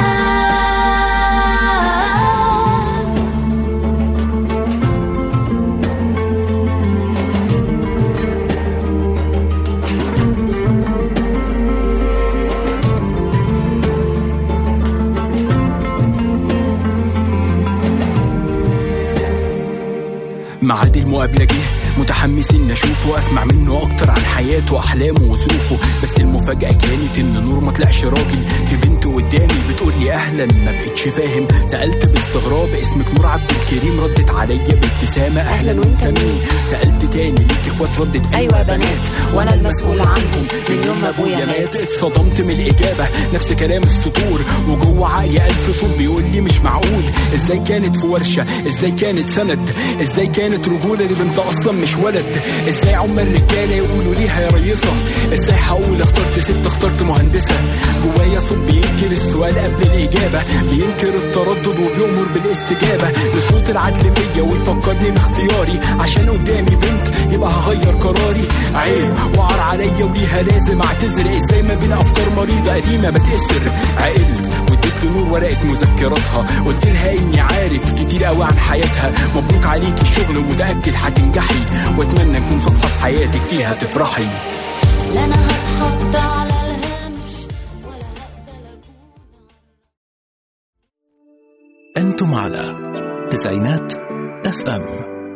معاد المقابلة جه متحمس ان اشوفه واسمع منه اكتر عن حياته واحلامه وظروفه. بس المفاجأة كانت ان نور ما طلعش راجل، في بنت قدامي بتقول لي اهلا. ما بقتش فاهم سألت باستغراب اسمك نور عبد الكريم، ردت عليا بابتسامة اهلا وانت مين؟ سألت تاني ليك اخوات؟ ردت ايوه بنات وانا المسؤول عنهم من يوم ما ابويا مات. اتصدمت من الاجابة نفس كلام السطور، وجوه عقلي الف صوت بيقول لي مش معقول. ازاي كانت في ورشة؟ ازاي كانت سند؟ ازاي كانت رجولة لبنت اصلا مش ولد؟ ازاي عم الرجاله يقولوا ليها يا ريصه؟ ازاي هقول اخترت ست اخترت مهندسه؟ جوايا صوت بينكر السؤال قبل الاجابه، بينكر التردد وبيؤمر بالاستجابه لصوت العدل فيا ويفكرني باختياري. عشان قدامي بنت يبقى هغير قراري، عيب وعار عليا وليها لازم اعتذر. ازاي ما بين افكار مريضه قديمه بتأثر؟ عقلت واديت لنور ورقه مذكراتها، قلت لها اني عارف كتير قوي عن حياتها. مبروك عليكي الشغل ومتاكد هتنجحي، واتمنى نكون صفحة حياتك فيها تفرحي. لا انا هتحط على الهامش ولا هقبل أنتم على تسعينات اف ام.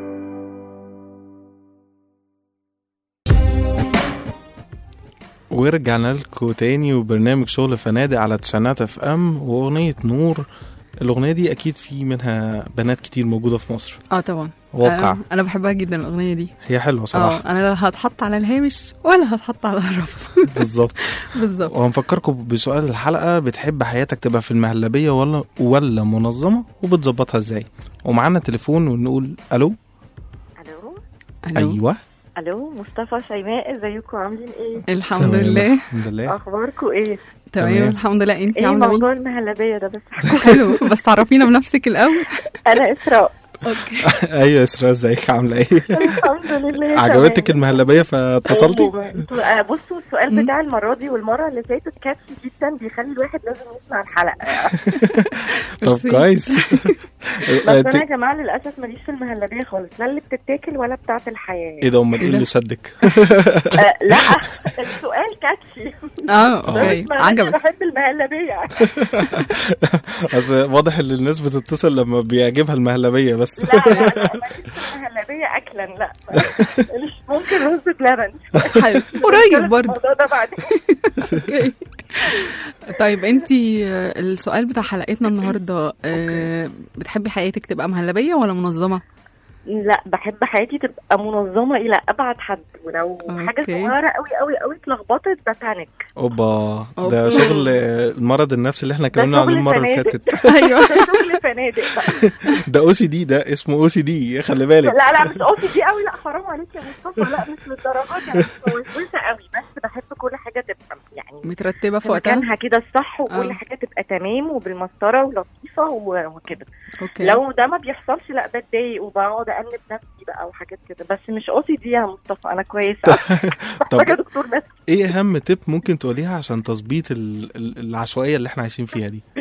ورجعنا لكم تاني وبرنامج شغل فنادق على تسعينات اف ام واغنية نور. الاغنية دي اكيد في منها بنات كتير موجودة في مصر. اه طبعا واقع. آه انا بحبها جدا الاغنية دي. هي حلوة صراحة. اه انا لا هتحط على الهامش ولا هتحط على الرف. بالظبط بالظبط. وهنفكركم بسؤال الحلقة: بتحب حياتك تبقى في المهلبية ولا ولا منظمة، وبتظبطها ازاي؟ ومعانا تليفون ونقول الو. الو. ايوه الو مصطفى شيماء، ازيكم عاملين ايه؟ الحمد لله. الحمد لله. اخباركم ايه؟ تمام الحمد لله. انتي ايه عامله ايه؟ موضوع المهلبيه ده بس؟ حلو بس تعرفينا بنفسك الاول. انا اسراء. اوكي. ايوه اسراء، ازيك عامله ايه؟ الحمد لله. عجبتك المهلبية فاتصلتي؟ أيوة. بصوا السؤال بتاع المره دي والمره اللي فاتت كاتشي جدا، بيخلي الواحد لازم يسمع الحلقه. طب كويس. بس انا يا جماعه للاسف ماليش في المهلبيه خالص، لا اللي بتتاكل ولا بتاعه الحياه. ايه ده؟ امال ايه اللي شدك؟ لا السؤال كاتشي. اه اوكي عجبك. بحب المهلبيه. اصل واضح ان الناس بتتصل لما بيعجبها المهلبيه بس. لا لا لا ماليش في المهلبيه اكلا، لا مش ممكن رز بلبن. حلو قريب برضه الموضوع ده بعدين. اوكي. طيب انتي السؤال بتاع حلقتنا النهارده، بتحبي حياتك تبقى مهلبيه ولا منظمه؟ لا بحب حياتي تبقى منظمه الى ابعد حد، ولو أوكي. حاجه صغيره قوي قوي قوي اتلخبطت ببانيك. اوبا ده شغل المرض النفسي اللي احنا اتكلمنا عنه المره اللي فاتت. ايوه شغل فنادق بقى. ده او سي دي، ده اسمه او سي دي، خلي بالك. لا لا مش او سي دي قوي، لا حرام عليك يا مصطفى، لا مش للدرجات يعني، مش وسوسه قوي، بس بحب كل حاجه تبقى يعني مترتبه في وقتها، مكانها كده الصح، وكل أوه. حاجه تبقى تمام وبالمسطره ولطيفه وكده. لو ده ما بيحصلش لا بتضايق وبقعد أأنب نفسي بقى وحاجات كده، بس مش او سي دي يا مصطفى، انا كويسه. طب يا دكتور بس ايه اهم تip ممكن تقوليها عشان تظبيط العشوائيه اللي احنا عايشين فيها دي؟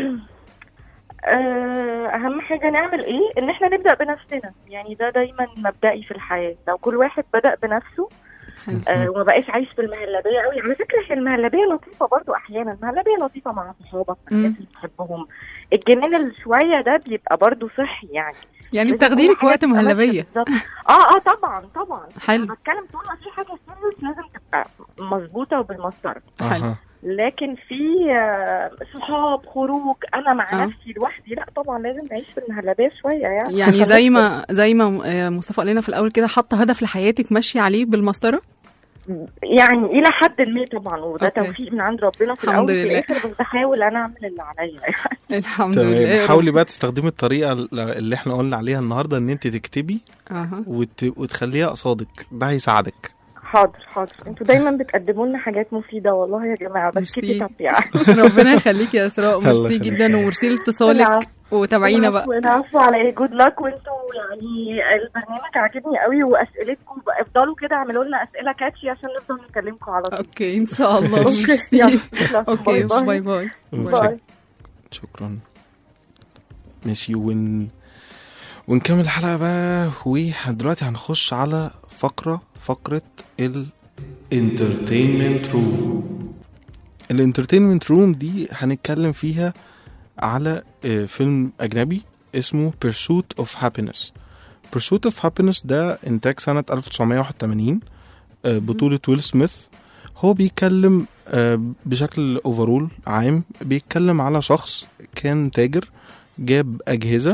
اهم حاجه نعمل ايه؟ ان احنا نبدا بنفسنا، يعني ده دايما مبدئي في الحياه. لو كل واحد بدا بنفسه آه وما بقاش عايش في المهلبيه قوي. على فكره المهلبيه لطيفه برضو احيانا، المهلبيه لطيفه مع صحابك، الناس اللي بتحبهم، الجنان الشويه ده بيبقى برضو صحي يعني. يعني بتاخدي لك وقت مهلبيه؟ اه اه طبعا طبعا. حلو. بتكلم طول ما في حاجه سيريس لازم تبقى مظبوطه وبالمسطره. حلو. لكن في صحاب خروج انا مع أه. نفسي لوحدي، لا طبعا لازم نعيش في المهلبيه شويه يعني. يعني زي ما زي ما مصطفى قال لنا في الاول كده، حاطه هدف لحياتك ماشيه عليه بالمسطره يعني الى حد ما طبعا، وده أوكي. توفيق من عند ربنا في الاول وفي الاخر، بس بحاول انا اعمل اللي عليا يعني. الحمد لله. حاولي بقى تستخدمي الطريقه اللي احنا قلنا عليها النهارده، ان انت تكتبي أه. وت... وتخليها قصادك، ده هيساعدك. حاضر حاضر. انتوا دايما بتقدموا لنا حاجات مفيده والله يا جماعه، بس كده تطبيع. ربنا يخليكي يا اسراء، ميرسي جدا وميرسي لاتصالك، وتابعينا بقى. والعفو على ايه، جود لك. وانتوا يعني البرنامج عاجبني قوي، واسئلتكم افضلوا كده، اعملوا لنا اسئله كاتشي عشان نفضل نكلمكم على طول. اوكي ان شاء الله. اوكي باي باي باي. شكرا. ماشي ون ونكمل الحلقه بقى. ودلوقتي هنخش على فقره فقره الانترتينمنت روم. الانترتينمنت روم دي هنتكلم فيها على فيلم أجنبي اسمه Pursuit of Happiness. Pursuit of Happiness ده إنتاج سنة ألف وتسعمية وواحد وتمانين، بطولة ويل سميث. هو بيتكلم بشكل أوفرول عام، بيتكلم على شخص كان تاجر، جاب أجهزة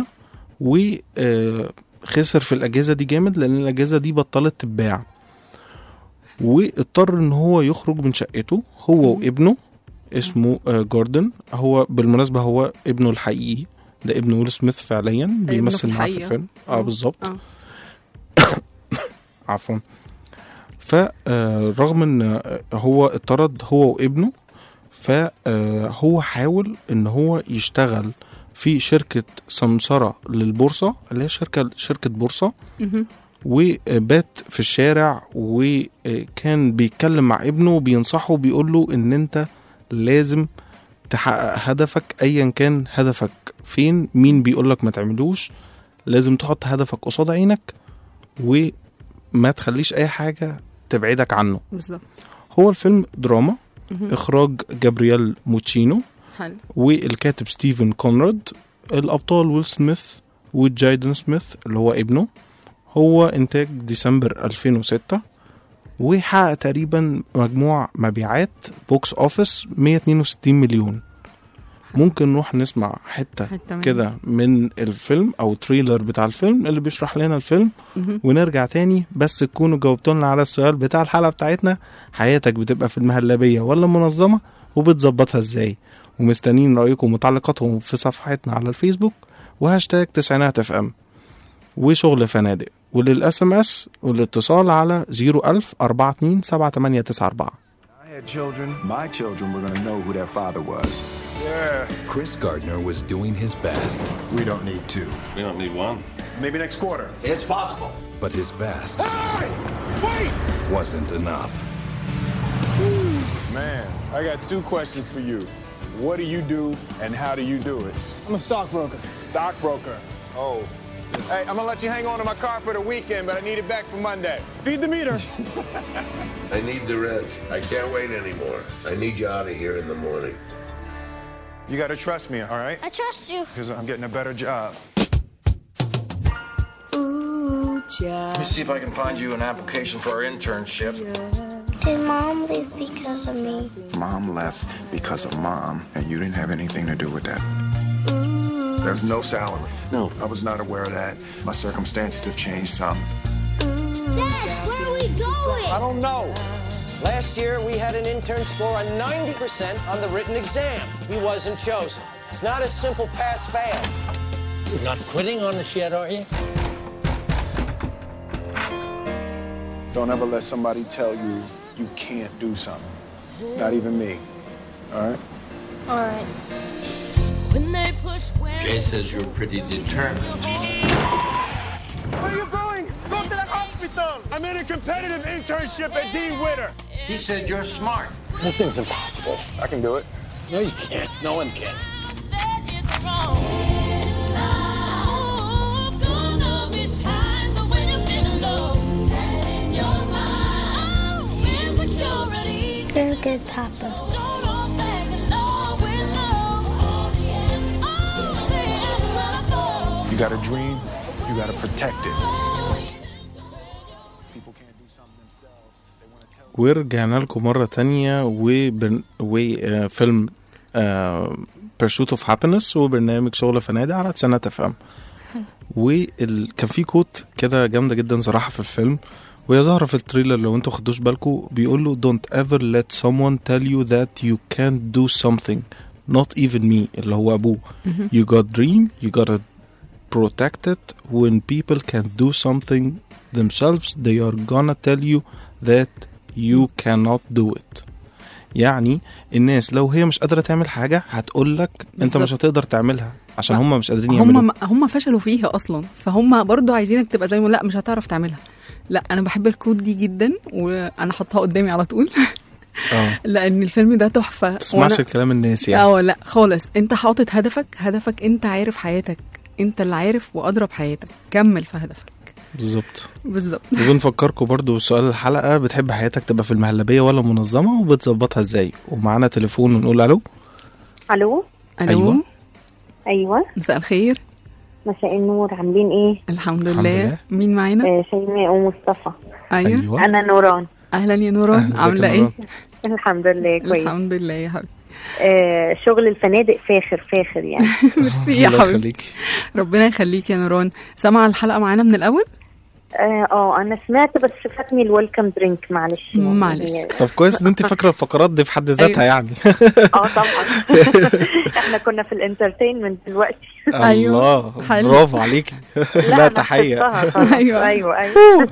وخسر في الأجهزة دي جامد، لأن الأجهزة دي بطلت تتباع، واضطر إن هو يخرج من شقته هو وابنه اسمه جوردن. هو بالمناسبة هو ابنه الحقيقي، ده ابن ويل سميث فعليا، بيمثل معاه في الفيلم. اه بالظبط. عفوا. فرغم ان هو اتطرد هو وابنه، فهو حاول ان هو يشتغل في شركة سمسرة للبورصة، اللي هي شركة شركة بورصة، وبات في الشارع، وكان بيتكلم مع ابنه وبينصحه، بيقول له ان انت لازم تحقق هدفك ايا كان هدفك فين، مين بيقولك ما تعملوش، لازم تحط هدفك قصاد عينك وما تخليش اي حاجة تبعدك عنه. بالظبط. هو الفيلم دراما، اخراج جابرييل موتشينو، حلو. والكاتب ستيفن كونراد، الأبطال ويل سميث وجايدن سميث اللي هو ابنه. هو إنتاج ديسمبر ألفين وستة، وحقق تقريبا مجموع مبيعات بوكس أوفيس مية واتنين وستين مليون. ممكن نروح نسمع حتة, حتة كده من الفيلم أو تريلر بتاع الفيلم اللي بيشرح لنا الفيلم م- ونرجع تاني. بس تكونوا جاوبتولنا على السؤال بتاع الحلقة بتاعتنا، حياتك بتبقى في المهلبية ولا منظمة وبتظبطها ازاي؟ ومستنين رأيكم ومتعلقاتهم في صفحتنا على الفيسبوك وهاشتاج تسعينات اف ام وشغل فنادق، وللاس ام اس والاتصال على زيرو ألف أربعة اتنين سبعة تمانية تسعة أربعة. I had children. My children were going to know who their father was. Yeah. Chris Gardner was doing his best. We don't need two. We don't need one. Maybe next quarter. It's possible. But his best Hey! Wait! wasn't enough. Man, I got two questions for you. What do you do and how do you do it? I'm a stockbroker. Stockbroker. Oh. Hey, I'm gonna let you hang on to my car for the weekend, but I need it back for Monday. Feed the meter. I need the rent. I can't wait anymore. I need you out of here in the morning. You gotta trust me, all right? I trust you. Because I'm getting a better job. Ooh, child. Let me see if I can find you an application for our internship. Did Mom leave because of me? Mom left because of Mom, and you didn't have anything to do with that. There's no salary. No. I was not aware of that. My circumstances have changed some. Dad, where are we going? I don't know. Last year, we had an intern score on ninety percent on the written exam. He wasn't chosen. It's not a simple pass-fail. You're not quitting on us yet, are you? Don't ever let somebody tell you you can't do something. Not even me. All right? All right. When they push Jay says you're pretty determined. Where are you going? Go to the hospital. I'm in a competitive internship at Dean Witter. He said you're smart. This thing's impossible. I can do it. No, you can't. No one can. You're a good papa. You got a dream, you got to protect it. ورجعنا لكم مرة تانية وبرن... وفيلم آه... Pursuit of Happiness وبرنامج شغل فنادق على تسعينات اف ام. وكان في كوت كده جامدة جدا صراحة في الفيلم، وهي ظاهرة في التريلر لو انتوا خدوش بالكم. بيقول له don't ever let someone tell you that you can't do something not even me اللي هو أبوه. you got dream, you gotta protect it. when people can't do something themselves they are gonna tell you that you cannot do it. يعني الناس لو هي مش قادرة تعمل حاجة هتقولك انت مش هتقدر تعملها عشان هم مش قادرين يعملوا. هم هم فشلوا فيها اصلا، فهم برضو عايزينك تبقى زي ما لا مش هتعرف تعملها. لا انا بحب الكود دي جدا وانا حطها قدامي على طول. اه لان الفيلم ده تحفة. ما تسمعش الكلام الناس يعني. اه لا خالص، انت حاطط هدفك هدفك انت عارف حياتك، انت اللي عارف وأضرب حياتك، كمل في هدفك. بالظبط بالظبط. وبنفكركم برضو سؤال الحلقة، بتحب حياتك تبقى في المهلبية ولا منظمة وبتظبطها ازاي؟ ومعانا تليفون ونقول الو. الو. الو. ايوه مساء الخير. مساء النور، عاملين ايه؟ الحمد لله. مين معانا؟ آه شيماء ومصطفى. ايوه. أيوة. انا نوران. اهلا يا نوران، عامله ايه؟ الحمد لله كويس. الحمد لله يا حبيبي. آه شغل الفنادق فاخر فاخر يعني. ميرسي يا حبيبي، ربنا يخليك يا نوران. سامعه الحلقه معانا من الاول؟ اه اه انا سمعت بس فاتني الويلكم درينك، معلش يعني. معلش. طب كويس ان انت فاكره الفقرات دي في حد ذاتها. أيوة. يعني اه طبعا. احنا كنا في الانترتينمنت دلوقتي. الله برافو عليكي. لا تحيه. ايوه ايوه ايوه.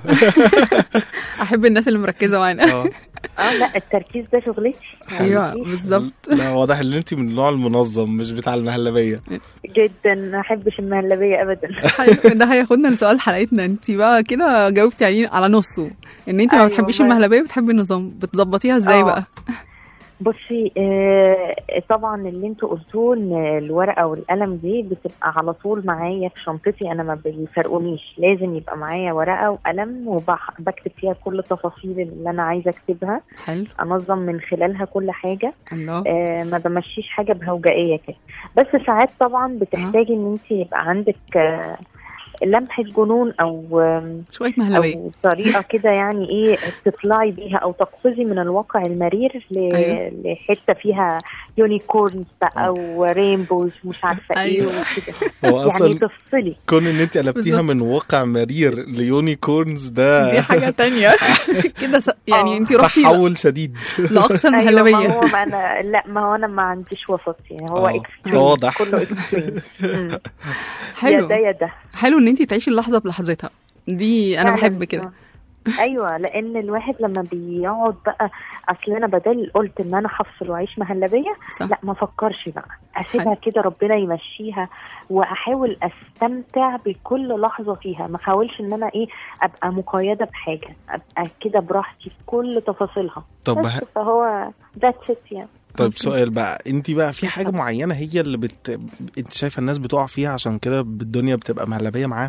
احب الناس اللي مركزه معانا. اه لا التركيز ده شغلتي. ايوه بالظبط. لا واضح ان انت من النوع المنظم مش بتاع المهلبيه. جدا ما احبش المهلبيه ابدا. ده هياخدنا لسؤال حلقتنا. انت بقى كده جاوبتي عليه على نصه، ان انت ما أيوة بتحبيش ما... المهلبيه، بتحبي النظام، بتظبطيها ازاي؟ أوه. بقى بصي آه طبعا اللي انتوا قلتوه ان الورقه والقلم دي بتبقى على طول معايا في شنطتي، انا ما بيفرقونيش، لازم يبقى معايا ورقه وقلم وبكتب فيها كل التفاصيل اللي انا عايزه اكتبها. حلو. انظم من خلالها كل حاجه. الله. آه ما بمشيش حاجه بهوجائيه كده. بس ساعات طبعا بتحتاجي ان انت يبقى عندك آه لمحة جنون او شوية مهلوية او طريقة كده يعني ايه تطلعي بيها او تقفزي من الواقع المرير ل... أيوه. لحتة فيها يونيكورنز بقى ورينبوز مش عارفة أيوه. ايه وكده. هو اصلا يعني تفصلي كون ان انت قلبتيها من واقع مرير ليونيكورنز ده دي حاجة تانية كده س... يعني انت رحتي تحول شديد لاقصى المهلوية. أيوه ما هو ما انا لا ما هو انا ما عنديش وسط يعني هو اكستريم واضح كله اكستريم. حلو. يا ده يا ده حلو ان انت تعيشي اللحظه بلحظتها دي، انا بحب كده. ايوه لان الواحد لما بيقعد بقى اصل انا بدل قلت ان انا هفصل واعيش مهلبيه صح. لا ما افكرش بقى اسيبها كده ربنا يمشيها واحاول استمتع بكل لحظه فيها، ما احاولش ان انا ايه ابقى مقيده بحاجه، ابقى كده براحتي في كل تفاصيلها. طب بس فهو ذاتس ات يعني. طيب سؤال بقى، انت بقى في حاجه معينه هي اللي بت... انت شايفه الناس بتقع فيها عشان كده بالدنيا بتبقى مهلبيه معاها؟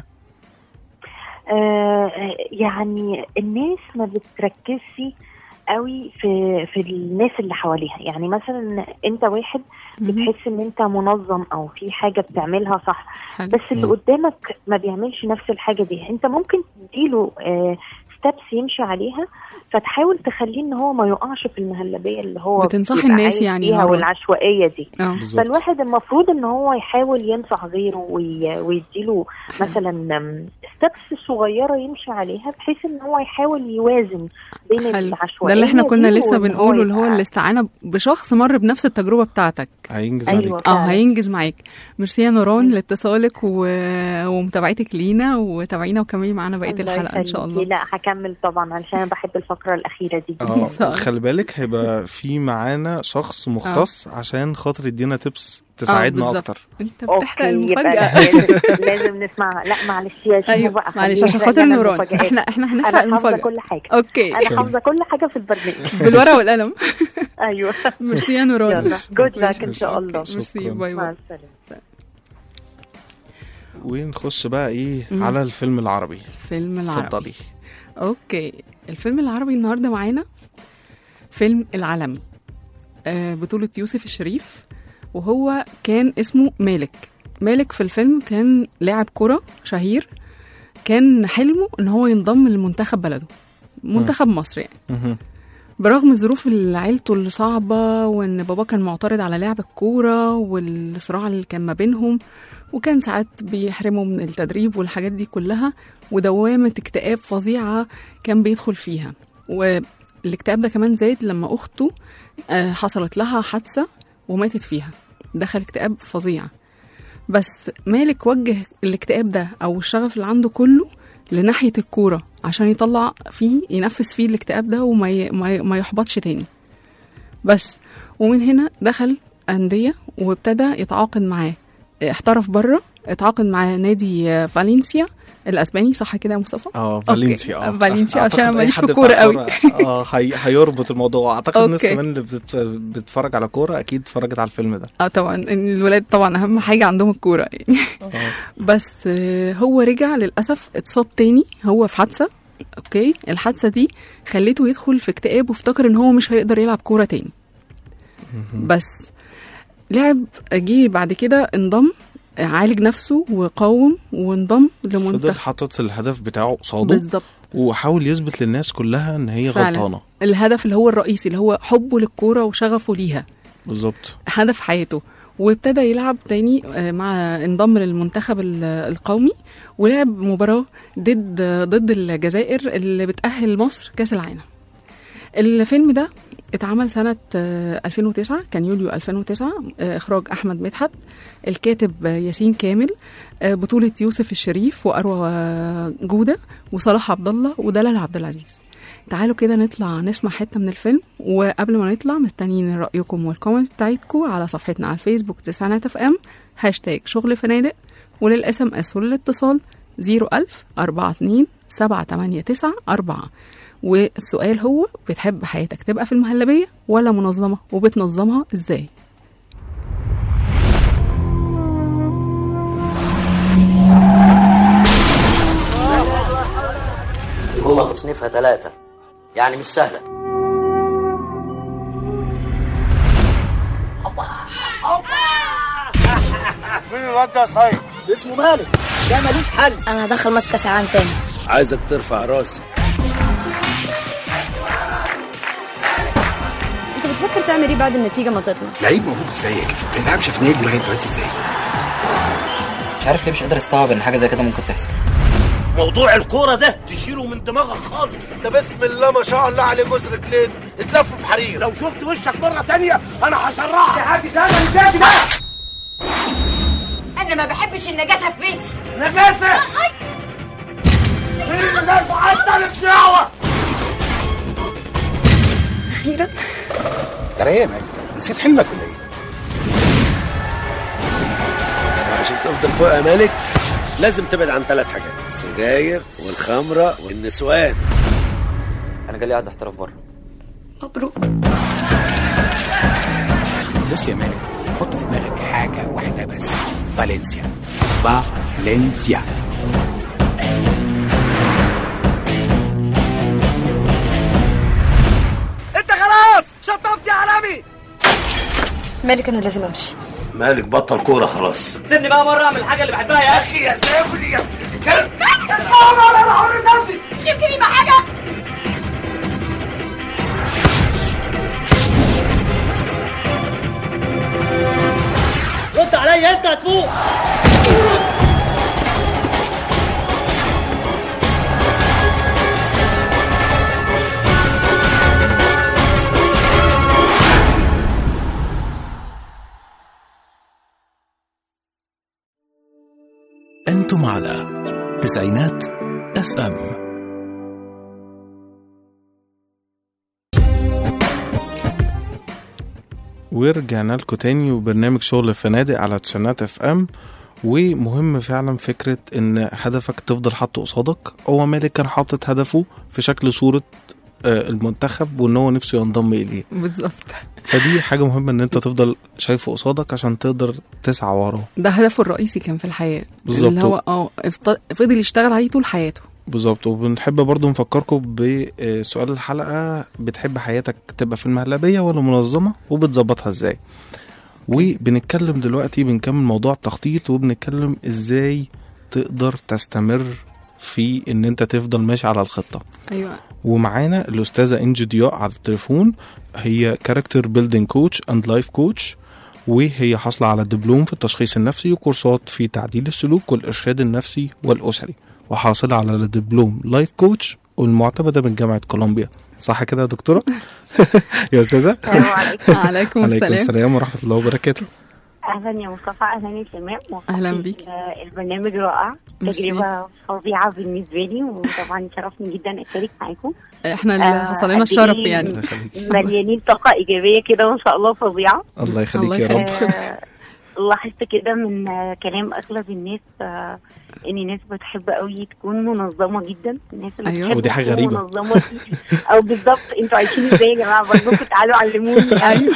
آه يعني الناس ما بتركزش قوي في في الناس اللي حواليها، يعني مثلا انت واحد بتحس ان انت منظم او في حاجه بتعملها صح حل. بس اللي قدامك ما بيعملش نفس الحاجه دي، انت ممكن تديله آه ستابس يمشي عليها فتحاول تخليه ان هو ما يقعش في المهلبيه اللي هو بتنصح الناس يعني فيها والعشوائيه دي. أوه. فالواحد المفروض ان هو يحاول ينصح غيره وي... ويديله مثلا ستابس صغيره يمشي عليها بحيث ان هو يحاول يوازن بين حل. العشوائيه. ده اللي احنا كنا لسه بنقوله اللي هو الاستعانه بشخص مر بنفس التجربه بتاعتك هينجز أيوة عليك. اه هينجز معاك. ميرسي يا نوران لاتصالك و... ومتابعتك لينا، وتابعينا وكملي معانا بقيه الحلقه ان شاء الله. لا هكمل طبعا علشان انا بحب الفقره الاخيره دي. اه خلي بالك هيبقى في معانا شخص مختص أوه. عشان خاطر يدينا تبس تساعدنا اكتر. انت بتحرق المفاجاه. لازم, لازم نسمع. لا معلش يا شيخ أيوة. بقى معلش عشان خاطر نوران احنا احنا هنحرق المفاجاه. كل حاجه اوكي انا حافظه كل حاجه في البرنامج بالورقه والقلم. ايوه ميرسي يا نوران. يلا جود لك ان شاء الله. ميرسي باي مع باي. السلامه. ونخش بقى ايه م- على الفيلم العربي. فيلم العربي اتفضلي. اوكي الفيلم العربي النهارده معانا فيلم العالمي آه بطولة يوسف الشريف، وهو كان اسمه مالك. مالك في الفيلم كان لاعب كرة شهير، كان حلمه ان هو ينضم لمنتخب بلده منتخب مصر يعني. برغم ظروف عيلته الصعبة وان بابا كان معترض على لعب الكورة والصراع اللي كان ما بينهم، وكان ساعات بيحرمه من التدريب والحاجات دي كلها، ودوامة اكتئاب فظيعة كان بيدخل فيها. والاكتئاب ده كمان زاد لما أخته حصلت لها حادثة وماتت فيها، دخل اكتئاب فظيع. بس مالك وجه الاكتئاب ده أو الشغف اللي عنده كله لناحية الكورة عشان يطلع فيه ينفس فيه الاكتئاب ده وما ي... ما يحبطش تاني. بس ومن هنا دخل أندية وابتدى يتعاقد معاه، احترف بره، اتعاقد مع نادي فالنسيا الاسباني صح كده يا مصطفى؟ اه فالنسيا اه فالنسيا عشان ماليش في الكوره قوي. اه هي هيربط الموضوع. اعتقد الناس كمان اللي بتت... بتتفرج على كوره اكيد اتفرجت على الفيلم ده. اه طبعا الولاد طبعا اهم حاجه عندهم الكوره يعني. بس هو رجع للاسف اتصاب تاني هو في حادثه. اوكي الحادثه دي خليته يدخل في اكتئاب وافتكر ان هو مش هيقدر يلعب كوره تاني. بس لعب جه بعد كده انضم عالج نفسه وقاوم وانضم لمنتخب. فضل حاطط الهدف بتاعه قصاده بالظبط، وحاول يثبت للناس كلها ان هي فعلا غلطانه. الهدف اللي هو الرئيسي اللي هو حبه للكوره وشغفه ليها بالظبط، هدف حياته. وابتدى يلعب تاني مع انضم للمنتخب القومي ولعب مباراه ضد ضد الجزائر اللي بتأهل مصر كاس العالم. الفيلم ده اتعمل سنة ألفين وتسعة، كان يوليو ألفين وتسعة، إخراج أحمد مدحت، الكاتب ياسين كامل، بطولة يوسف الشريف وأروى جودة وصلاح عبد الله ودلال عبد العزيز. تعالوا كده نطلع نسمع حتة من الفيلم، وقبل ما نطلع مستنيين رأيكم والكومنت بتاعتكم على صفحتنا على الفيسبوك تسعينات اف ام هاشتاج شغل فنادق، وللإس ام اس وللاتصال زيرو ألف أربعة اتنين سبعة تمانية تسعة أربعة. والسؤال هو بتحب حياتك تبقى في المهلبية ولا منظمة، وبتنظمها ازاي؟ هو تصنيفها ثلاثة يعني مش سهلة. مين الواد ده يا صايب؟ اسمه مالك، ده ملوش حل. انا هدخل ماسكه ساعان تاني. عايزك ترفع راسي. انت بتفكر تعمل ايه بعد النتيجة ما تطلع؟ لعيب موهوب زيك ما يلعبش في نادي لغايه دلوقتي ازاي؟ مش عارف ليه مش قادر استوعب ان حاجة زي كده ممكن تحصل. موضوع الكورة ده تشيله من دماغك خالص. ده بسم الله ما شاء الله عليه جوز رجلين اتلفوا في حرير. لو شفت وشك مرة تانية انا هشرعك. يا حاج ده انا ده انا ما بحبش النجاسة في بيتي. نجاسة؟ مين النجاسة؟ حتى لك دعوة. اخيرا ترى ايه يا مالك؟ نسيت حلمك ولا ايه؟ عشان تفضل فوق يا مالك لازم تبعد عن ثلاث حاجات: السجاير والخمرة والنسوان. انا جالي قاعد احتراف بره. مبروك. بص يا مالك، حط في دماغك حاجه واحده بس: فالنسيا. فالنسيا. انت خلاص شطبت يا عالمي. مالك انا لازم امشي. مالك بطل كورة خلاص. سيبني بقى مرة اعمل الحاجة اللي بحبها يا اخي. يا سيبني يا ابن الكلب. انا حر نفسي. مش يمكن يبقى حاجة. رد عليا انت هتفوق. أنتم على تسعينات اف ام. ورجعنا لكم تاني وبرنامج شغل الفنادق على تسعينات اف ام. ومهم فعلا فكرة ان هدفك تفضل حاطه قصادك. هو مالك كان حاطط هدفه في شكل صورة المنتخب وان هو نفسه ينضم اليه بالظبط. فدي حاجة مهمة ان انت تفضل شايفه قصادك عشان تقدر تسعى وراه. ده هدفه الرئيسي كان في الحياة بالظبط. اللي هو اه فضل يشتغل عليه طول حياته. بالظبط. وبنحب برضو نفكركم بسؤال الحلقة: بتحب حياتك تبقى في المهلبية ولا منظمة، وبتظبطها ازاي؟ وبنتكلم دلوقتي بنكمل موضوع التخطيط، وبنتكلم ازاي تقدر تستمر في ان انت تفضل ماشي على الخطة. ايوه. ومعانا الأستاذة إنجي ضياء على التليفون. هي كاركتر بيلدينج كوتش اند لايف كوتش، وهي حاصلة على دبلوم في التشخيص النفسي وكورسات في تعديل السلوك والإرشاد النفسي والأسري، وحاصلة على الدبلوم لايف كوتش والمعتمدة من جامعة كولومبيا. صح كده يا دكتورة؟ يا أستاذة. عليكم عليكم السلام ورحمة الله وبركاته. اهلا يا مصطفى. اهلا يا سماء. اهلا بيك. البرنامج رائع، تجربه فظيعه بالنسبه لي، وطبعا شرفني جدا اشارك معاكم. احنا اللي حصل لنا الشرف يعني. مليانين طاقه ايجابيه كده ما شاء الله فظيعه. الله يخليك يا رب. لاحظت كده من كلام اغلب الناس ان الناس بتحب قوي تكون منظمه جدا. الناس اللي أيوة. بتحب ودي حاجه غريبه منظمه او بالظبط. انتوا عايشين ازاي يا جماعه؟ برضه تعالوا علموني يعني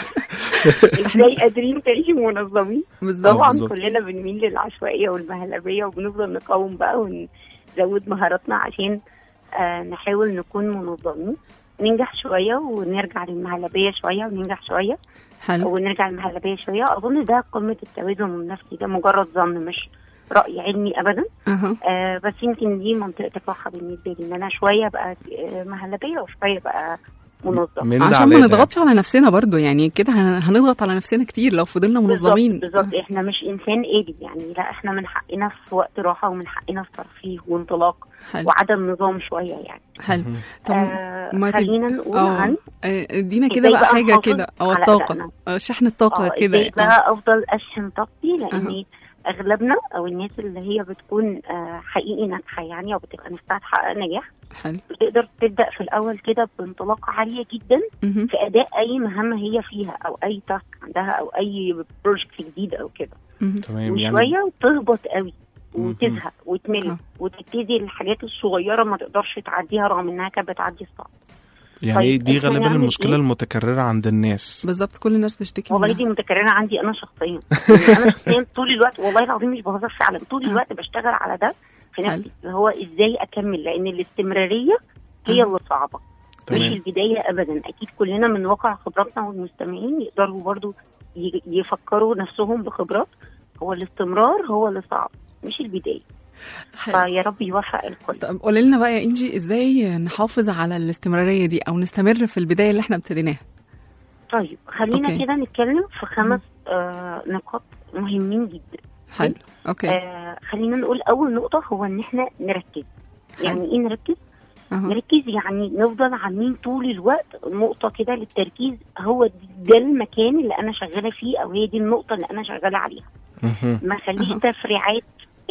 ازاي قادرين تعيشوا منظمين. طبعا بالزبط. كلنا بنميل للعشوائيه والمهلبيه، وبنفضل نقاوم بقى ونزود مهاراتنا عشان آه نحاول نكون منظمين، ننجح شويه ونرجع للمهلبيه شويه، وننجح شويه حلو. ونرجع للمهلبيه شويه. اظن ده قمه التوازن النفسي، ده مجرد ظن مش رأي علمي أبدا. أه. آه بس يمكن دي منطقة الراحة بالنسبة لي، إن أنا شوية بقى مهلبية وشوية بقى منظم، عشان ما نضغطش على نفسنا برضو. يعني كده هنضغط على نفسنا كتير لو فضلنا منظمين. بالظبط. إحنا مش إنسان آلي يعني، لا إحنا من حقنا في وقت راحة، ومن حقنا في ترفيه وانطلاق. حل. وعدم نظام شوية يعني. حلو. طب آه خلينا نقول عن ادينا كده بقى حاجة كده او الطاقة، شحن الطاقة كده. ازاي بقى افضل اشحن طاقتي، لان اغلبنا او الناس اللي هي بتكون حقيقي ناجحه يعني، او بتبقى نفسها تحقق نجاح، حلو، بتقدر تبدا في الاول كده بانطلاقه عاليه جدا مه. في اداء اي مهمه هي فيها، او اي تاسك عندها، او اي بروجكت جديد او كده. تمام. وشويه يعني وتهبط قوي وتزهق وتمل وتبتدي الحاجات الصغيره ما تقدرش تعديها رغم انها كانت بتعدي الصعب. يعني طيب دي غالبا المشكله إيه؟ المتكرره عند الناس. بالظبط، كل الناس بتشتكي والله منها. دي متكرره عندي انا شخصيا. يعني انا شخصيا طول الوقت والله العظيم مش بهزر فعلا، طول الوقت بشتغل على ده في نفسي، اللي هو ازاي اكمل، لان الاستمراريه هي اللي صعبه مش البدايه ابدا. اكيد كلنا من واقع خبراتنا والمستمعين يقدروا برضو ي- يفكروا نفسهم بخبرات. هو الاستمرار هو اللي صعب مش البدايه. فيا رب يوفق الكل. طب قولي لنا بقى يا انجي، ازاي نحافظ على الاستمراريه دي او نستمر في البدايه اللي احنا ابتديناها؟ طيب خلينا أوكي. كده نتكلم في خمس آه نقاط مهمين جدا. حلو. اوكي. آه خلينا نقول اول نقطه هو ان احنا نركز. حلو. يعني ايه نركز؟ أه. نركز يعني نفضل عاملين طول الوقت نقطه كده للتركيز، هو ده المكان اللي انا شغاله فيه او هي دي النقطه اللي انا شغاله عليها. ما خليش تفريعات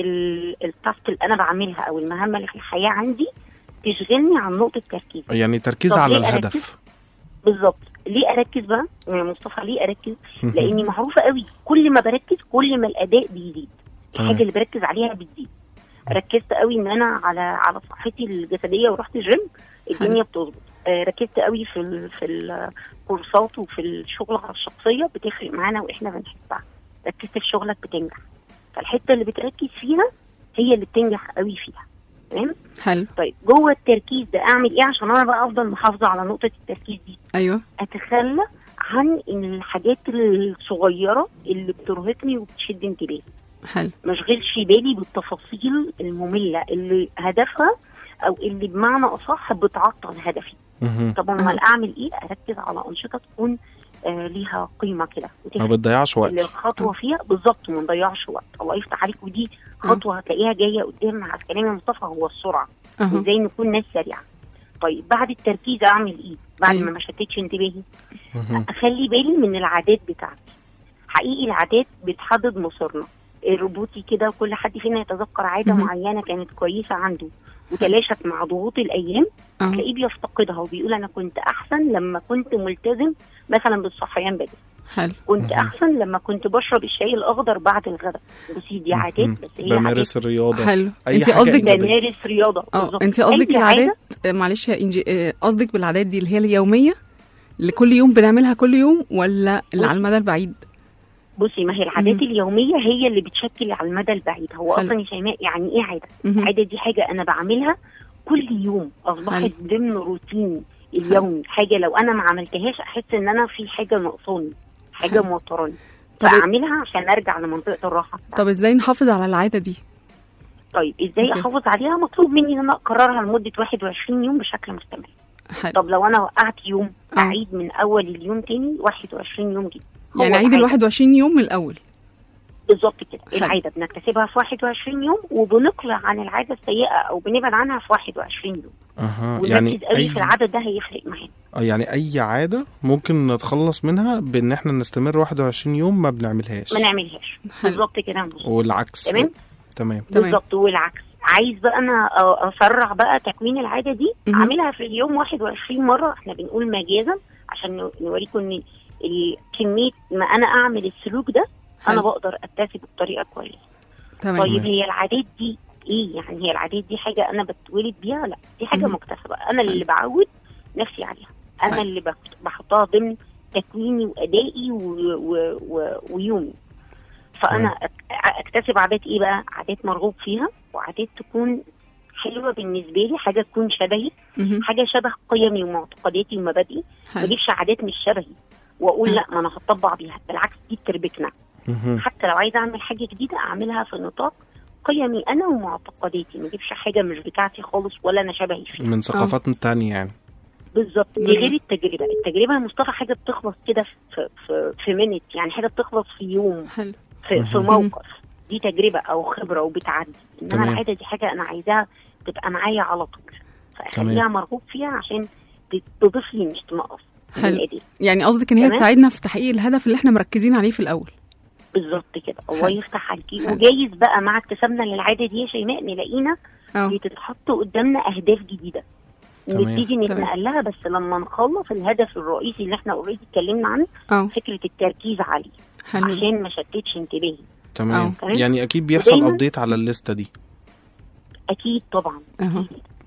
التاسك اللي انا بعملها او المهمه اللي في الحياه عندي تشغلني عن نقطه تركيز. يعني تركيز على الهدف. بالظبط. ليه اركز بقى يا مصطفى؟ ليه اركز؟ لاني معروفه قوي كل ما بركز كل ما الاداء بيزيد، الحاجه اللي بركز عليها بتزيد. ركزت قوي ان انا على على صحتي الجسديه ورحت الجيم، الدنيا بتظبط. آه ركزت قوي في ال في الكورسات وفي الشغل على الشخصيه، بتفرق معانا واحنا بنحبها. ركزت في شغلك بتنجح، فالحته اللي بتركز فيها هي اللي بتنجح قوي فيها. تمام. حلو. طيب جوه التركيز ده اعمل ايه عشان انا بقى افضل محافظه على نقطه التركيز دي؟ ايوه. اتخلى عن الحاجات الصغيره اللي بترهقني وبتشد انتباهي. حلو. ما اشغلش بالي بالتفاصيل الممله اللي هدفها او اللي بمعنى اصح بتعطل هدفي. طب امال اعمل ايه؟ اركز على انشطه تكون آه ليها قيمه كده ما بتضيعش وقت. الخطوه فيها بالظبط ما نضيعش وقت. الله يفتح عليك. ودي خطوه هتلاقيها جايه قدام على الكلام يا مصطفى، هو السرعه. أه. ازاي نكون ناس سريعه. طيب بعد التركيز اعمل ايه؟ بعد أيوه. ما ما شتتش انتباهي اخلي بالي من العادات بتاعتي. حقيقي العادات بتحدد مصيرنا. الروبوتي كده كل حد فينا يتذكر عاده مم. معينه كانت كويسه عنده وتلاشت مع ضغوط الايام، تلاقيه بيفتقدها وبيقول انا كنت احسن لما كنت ملتزم مثلا بالصحيان بدري. حلو. كنت احسن لما كنت بشرب الشاي الاخضر بعد الغداء. بصي دي عادات بس هي بمارس عادات. الرياضه. حلو. انت قصدك بمارس رياضه. اه انت قصدك العادات، معلش يا انجي، قصدك بالعادات دي اللي هي اليوميه اللي كل يوم بنعملها كل يوم ولا اللي على المدى البعيد؟ بصي ما هي العادات مم. اليوميه هي اللي بتشكل على المدى البعيد. هو حلو. اصلا يا شيماء يعني ايه عاده؟ مم. عاده دي حاجه انا بعملها كل يوم، اصبحت ضمن روتين اليومي. حاجه لو انا ما عملتهاش احس ان انا في حاجه ناقصاني، حاجه موتراني، فاعملها عشان ارجع لمنطقه الراحه. طب ازاي نحافظ على العاده دي؟ طيب ازاي أوكي. احافظ عليها؟ مطلوب مني ان انا اكررها لمده واحد وعشرين يوم بشكل مستمر. حلو. طب لو انا وقعت يوم أه. اعيد من اول اليوم تاني واحد وعشرين يوم جديد. يعني عيد ال واحد وعشرين يوم من الاول بالظبط كده. العاده بنكتسبها في واحد وعشرين يوم وبنقلع عن العاده السيئه او بنبعد عنها في واحد وعشرين يوم. اها يعني أي... في العاده ده هيفرق معانا. اه يعني اي عاده ممكن نتخلص منها بان احنا نستمر واحد وعشرين يوم ما بنعملهاش. ما نعملهاش بالظبط كده. والعكس. تمام تمام بالظبط. والعكس عايز بقى انا اسرع بقى تكوين العاده دي، اعملها في اليوم واحد وعشرين مره. احنا بنقول مجازا عشان نوريكم ان كميه ما انا اعمل السلوك ده حل. انا بقدر اكتسب بطريقه كويسه. تمام. طيب هي العادات دي ايه؟ يعني هي العادات دي حاجه انا بتولد بيها؟ لا، دي حاجه مم. مكتسبه. انا اللي بعود نفسي عليها، انا حل. اللي بحطها ضمن تكويني وادائي و... و... و... ويومي. فانا حل. اكتسب عادات ايه بقى؟ عادات مرغوب فيها وعادات تكون حلوه بالنسبه لي، حاجه تكون شبهي، مم. حاجه شبه قيمي ومعتقداتي ومبادئي. ما اجيبش عادات مش شبهي واقول لا ما انا هطبق بيها، بالعكس دي بتربكنا. حتى لو عايزه اعمل حاجه جديده اعملها في نطاق قيمي انا ومعتقداتي، ما اجيبش حاجه مش بتاعتي خالص ولا انا شبهي فيها من ثقافات تانية يعني. بالظبط. دي غير التجربه. التجربه يا مصطفى حاجه بتخلص كده في في في منت، يعني حاجه بتخلص في يوم. حلو. في, في موقف. دي تجربه او خبره وبتعدي. انما العاده دي حاجه انا عايزاها تبقى معايا على طول، فاخليها مرغوب فيها عشان تضيف لي مش تنقص. حلو. يعني قصدك ان هي تساعدنا في تحقيق الهدف اللي احنا مركزين عليه في الاول. بالظبط كده. الله يفتح عليكي. وجايز بقى مع اكتسابنا للعاده دي يا شيماء نلاقينا بتتحط قدامنا اهداف جديده نبتدي نتنقل لها، بس لما نخلص الهدف الرئيسي اللي احنا اوريدي اتكلمنا عنه، أوه. فكره التركيز عليه حلو. عشان ما شتتش انتباهي. تمام. تمام؟ يعني اكيد بيحصل ودايماً- ابديت على الليسته دي. اكيد طبعا. اها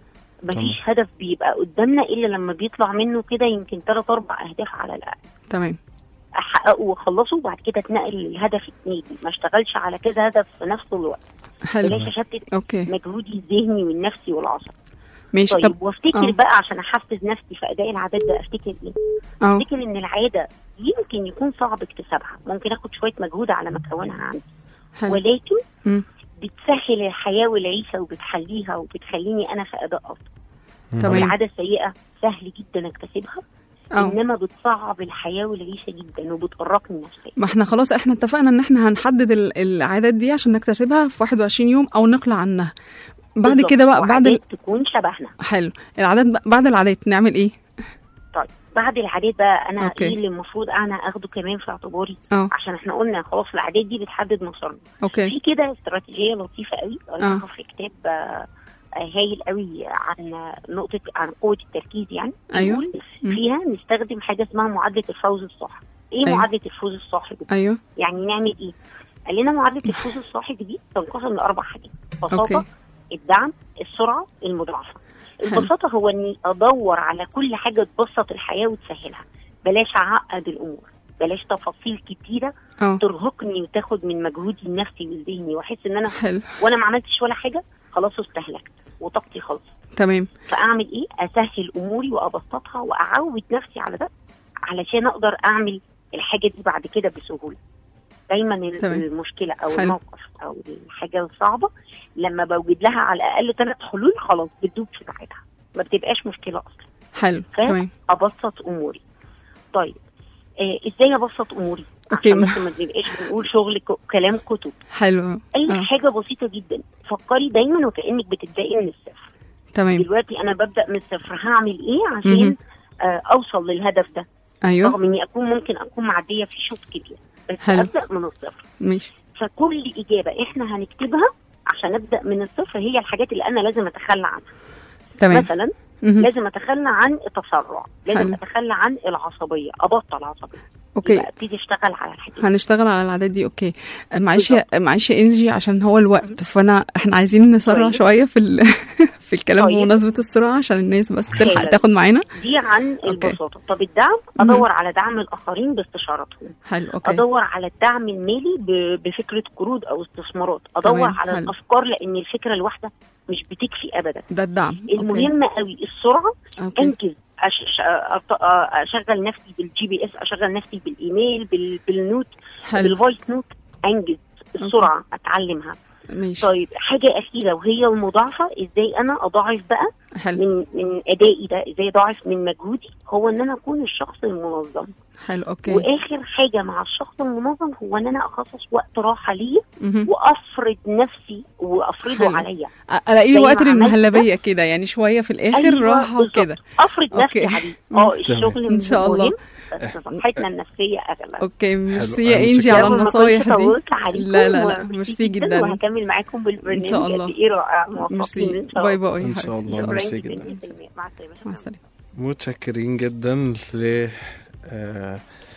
مفيش هدف بيبقى قدامنا الا لما بيطلع منه كده يمكن ثلاث اربع اهداف على الاقل، تمام احققه واخلصه وبعد كده اتنقل للهدف التاني، ما اشتغلش على كذا هدف في نفس الوقت. حلو. بلاش اشتت اوكي مجهودي الذهني والنفسي والعصبي. ماشي. طيب طب وافتكر آه. بقى عشان احفز نفسي في اداء العادات ده، افتكر ايه؟ اه افتكر ان العاده يمكن يكون صعب اكتسابها، ممكن اخد شويه مجهود على ما اكونها عندي، حلو. ولكن مم. بتسهل الحياه والعيشه وبتحليها وبتخليني انا في اداء افضل. تمام. العاده السيئه سهل جدا اكتسبها، اه انما بتصعب الحياه والعيشه جدا وبتقرقني نفسيا. ما احنا خلاص احنا اتفقنا ان احنا هنحدد ال- العادات دي عشان نكتسبها في واحد وعشرين يوم او نقلع عنها. بعد بالظبط. كده بقى بعد ال... وعادات تكون شبهنا. حلو. العادات بقى بعد العادات نعمل ايه؟ طيب بعد العادات بقى انا أوكي. ايه اللي المفروض انا اخده كمان في اعتباري؟ اه عشان احنا قلنا خلاص العادات دي بتحدد مسارنا. اوكي في كده استراتيجيه لطيفه قوي قريتها آه. في كتاب آه، هايل قوي عن نقطه عن قوه التركيز. يعني أيوه. بيقول مم. فيها نستخدم حاجه اسمها معادله الفوز الصاحب. ايه أيوه. معادله الفوز الصاحب دي؟ ايوه يعني نعمل ايه؟ قال لنا معادله الفوز الصاحب دي تنقسم لاربع حاجات: بساطه، أوكي. الدعم، السرعه، المضاعفه. حلو. البساطه هو اني ادور على كل حاجه تبسط الحياه وتسهلها، بلاش اعقد الامور، بلاش تفاصيل كتيره اه ترهقني وتاخد من مجهودي النفسي والذهني، واحس ان انا حلو وانا ما عملتش ولا حاجه خلاص استهلكت وطاقتي خلصت. تمام فاعمل ايه؟ اسهل اموري وابسطها واعود نفسي على ده علشان اقدر اعمل الحاجه دي بعد كده بسهوله. دايما ال- تمام. المشكله او حلو. الموقف او الحاجه الصعبه لما بوجد لها على الاقل ثلاث حلول خلاص بتدوب في ساعتها، ما بتبقاش مشكله اصلا. حلو تمام فابسط اموري. طيب آه ازاي ابسط اموري؟ أوكي. عشان بس ما نبقاش بنقول شغل ك- كلام كتب. حلو اي آه. حاجه بسيطه جدا، فكري دايما وكانك بتبداي من الصفر. تمام دلوقتي انا ببدا من الصفر، هعمل ايه عشان مهم. آه اوصل للهدف ده؟ ايوه رغم اني اكون ممكن اكون معديه في شوط كبير، بس حلو. ابدا من الصفر. ماشي فكل اجابه احنا هنكتبها عشان ابدا من الصفر هي الحاجات اللي انا لازم اتخلى عنها. تمام مثلا مهم. لازم اتخلى عن التسرع، لازم حلو. اتخلى عن العصبيه، ابطل عصبيه. اوكي يبقى ابتدي اشتغل على الحاجات. هنشتغل على العادات دي. اوكي آه، معلش يا معلش يا انجي عشان هو الوقت، فانا احنا عايزين نسرع طيب. شويه في ال... في الكلام طيب. بمناسبه السرعه عشان الناس بس تلحق حلو. تاخد معانا. دي عن أوكي. البساطه. طب الدعم، مهم. ادور على دعم الاخرين باستشارتهم. حلو اوكي ادور على الدعم المالي ب- بفكره قروض او استثمارات. ادور تمام. على حلو. الافكار لان الفكره الواحده مش بتكفي ابدا. ده الدعم. المهم قوي السرعه. أوكي. انجز أش- ش- أط- اشغل نفسي بالجي بي اس، اشغل نفسي بالايميل بال- بالنوت حلو. بالفويس نوت. انجز السرعه اتعلمها. ماشي طيب حاجه اخيره وهي المضاعفه، ازاي انا اضاعف بقى حلو من من ادائي ده، ازاي اضاعف من مجهودي؟ هو ان انا اكون الشخص المنظم. حلو اوكي واخر حاجه مع الشخص المنظم هو ان انا اخصص وقت راحه ليا مهم. وافرض نفسي وافرضه حلو. عليا. الاقي لي زي وقت ما عملت للمهلبيه كده، يعني شويه في الاخر أيوة راحه بالظبط. وكده. افرض أوكي. نفسي عليه. اه الشغل ان شاء الله. مهم، بس صحتنا النفسيه اغلى. اوكي ميرسي حلو. يا انجي يلا على ما النصايح كنتش دي. طولت عليكم، لا لا لا وميرسي ميرسي جدا. وهكمل معاكم بالبرنامج. إن شاء الله. قد ايه رائع، موفقين ميرسي ان شاء باي الله. باي إن شاء الله. شكراً ميرسي جداً. جدا. مع السلامه. مع السلامه. متشكرين جدا ل آه،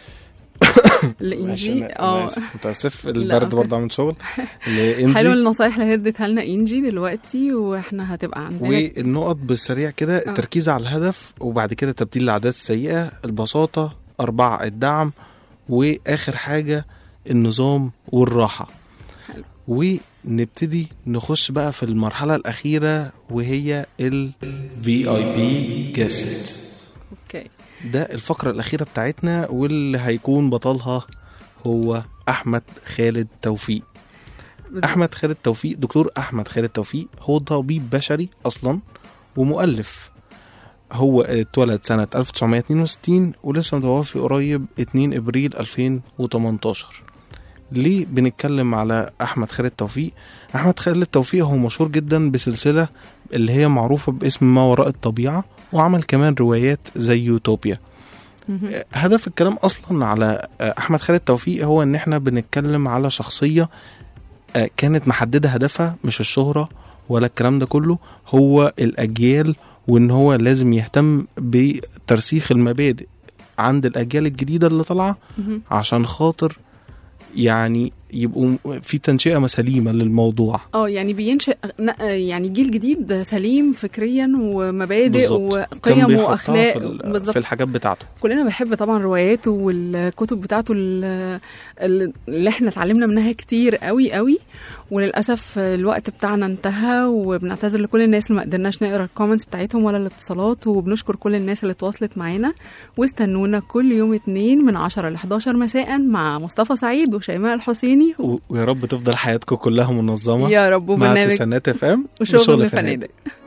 لإنجي عشان- أنا اه آسف، متاسف لا، البرد أوكي. برضه عامل شغل. لإنجي. حلو النصايح اللي هدتها لنا انجي دلوقتي، واحنا هتبقى عندنا والنقط بالسريع كده: آه. التركيز على الهدف، وبعد كده تبديل العادات السيئة، البساطة، أربعة الدعم، وآخر حاجة النظام والراحة. ونبتدي نخش بقى في المرحلة الأخيرة وهي ال في آي بي Guest. اوكي ده الفقرة الأخيرة بتاعتنا، واللي هيكون بطلها هو أحمد خالد توفيق. بالظبط. أحمد خالد توفيق، دكتور أحمد خالد توفيق، هو طبيب بشري أصلا ومؤلف. هو اتولد سنة ألف وتسعمية اتنين وستين ولسه متوفي قريب اتنين ابريل ألفين وتمنتاشر. ليه بنتكلم على أحمد خالد توفيق؟ أحمد خالد توفيق هو مشهور جدا بسلسلة اللي هي معروفة باسم ما وراء الطبيعة، وعمل كمان روايات زي يوتوبيا. مهم. هدف الكلام أصلا على أحمد خالد توفيق هو إن احنا بنتكلم على شخصية كانت محددة هدفها مش الشهرة ولا الكلام ده كله، هو الأجيال، وإن هو لازم يهتم بترسيخ المبادئ عند الأجيال الجديدة اللي طالعة مهم. عشان خاطر يعني يبقوا في تنشئة سليمة للموضوع. اه يعني بينشئ يعني جيل جديد سليم فكريا ومبادئ وقيم واخلاق في, في الحاجات بتاعته. كلنا بنحب طبعا رواياته والكتب بتاعته اللي احنا اتعلمنا منها كتير قوي قوي، وللاسف الوقت بتاعنا انتهى، وبنعتذر لكل الناس اللي ما قدرناش نقرا الكومنتس بتاعتهم ولا الاتصالات، وبنشكر كل الناس اللي تواصلت معانا. واستنونا كل يوم اتنين من عشرة ل حداشر مساء مع مصطفى سعيد وشيماء الحسيني و... ويا رب تفضل حياتكم كلها منظمة يا رب. مع تسعينات اف ام وشغل فنادق.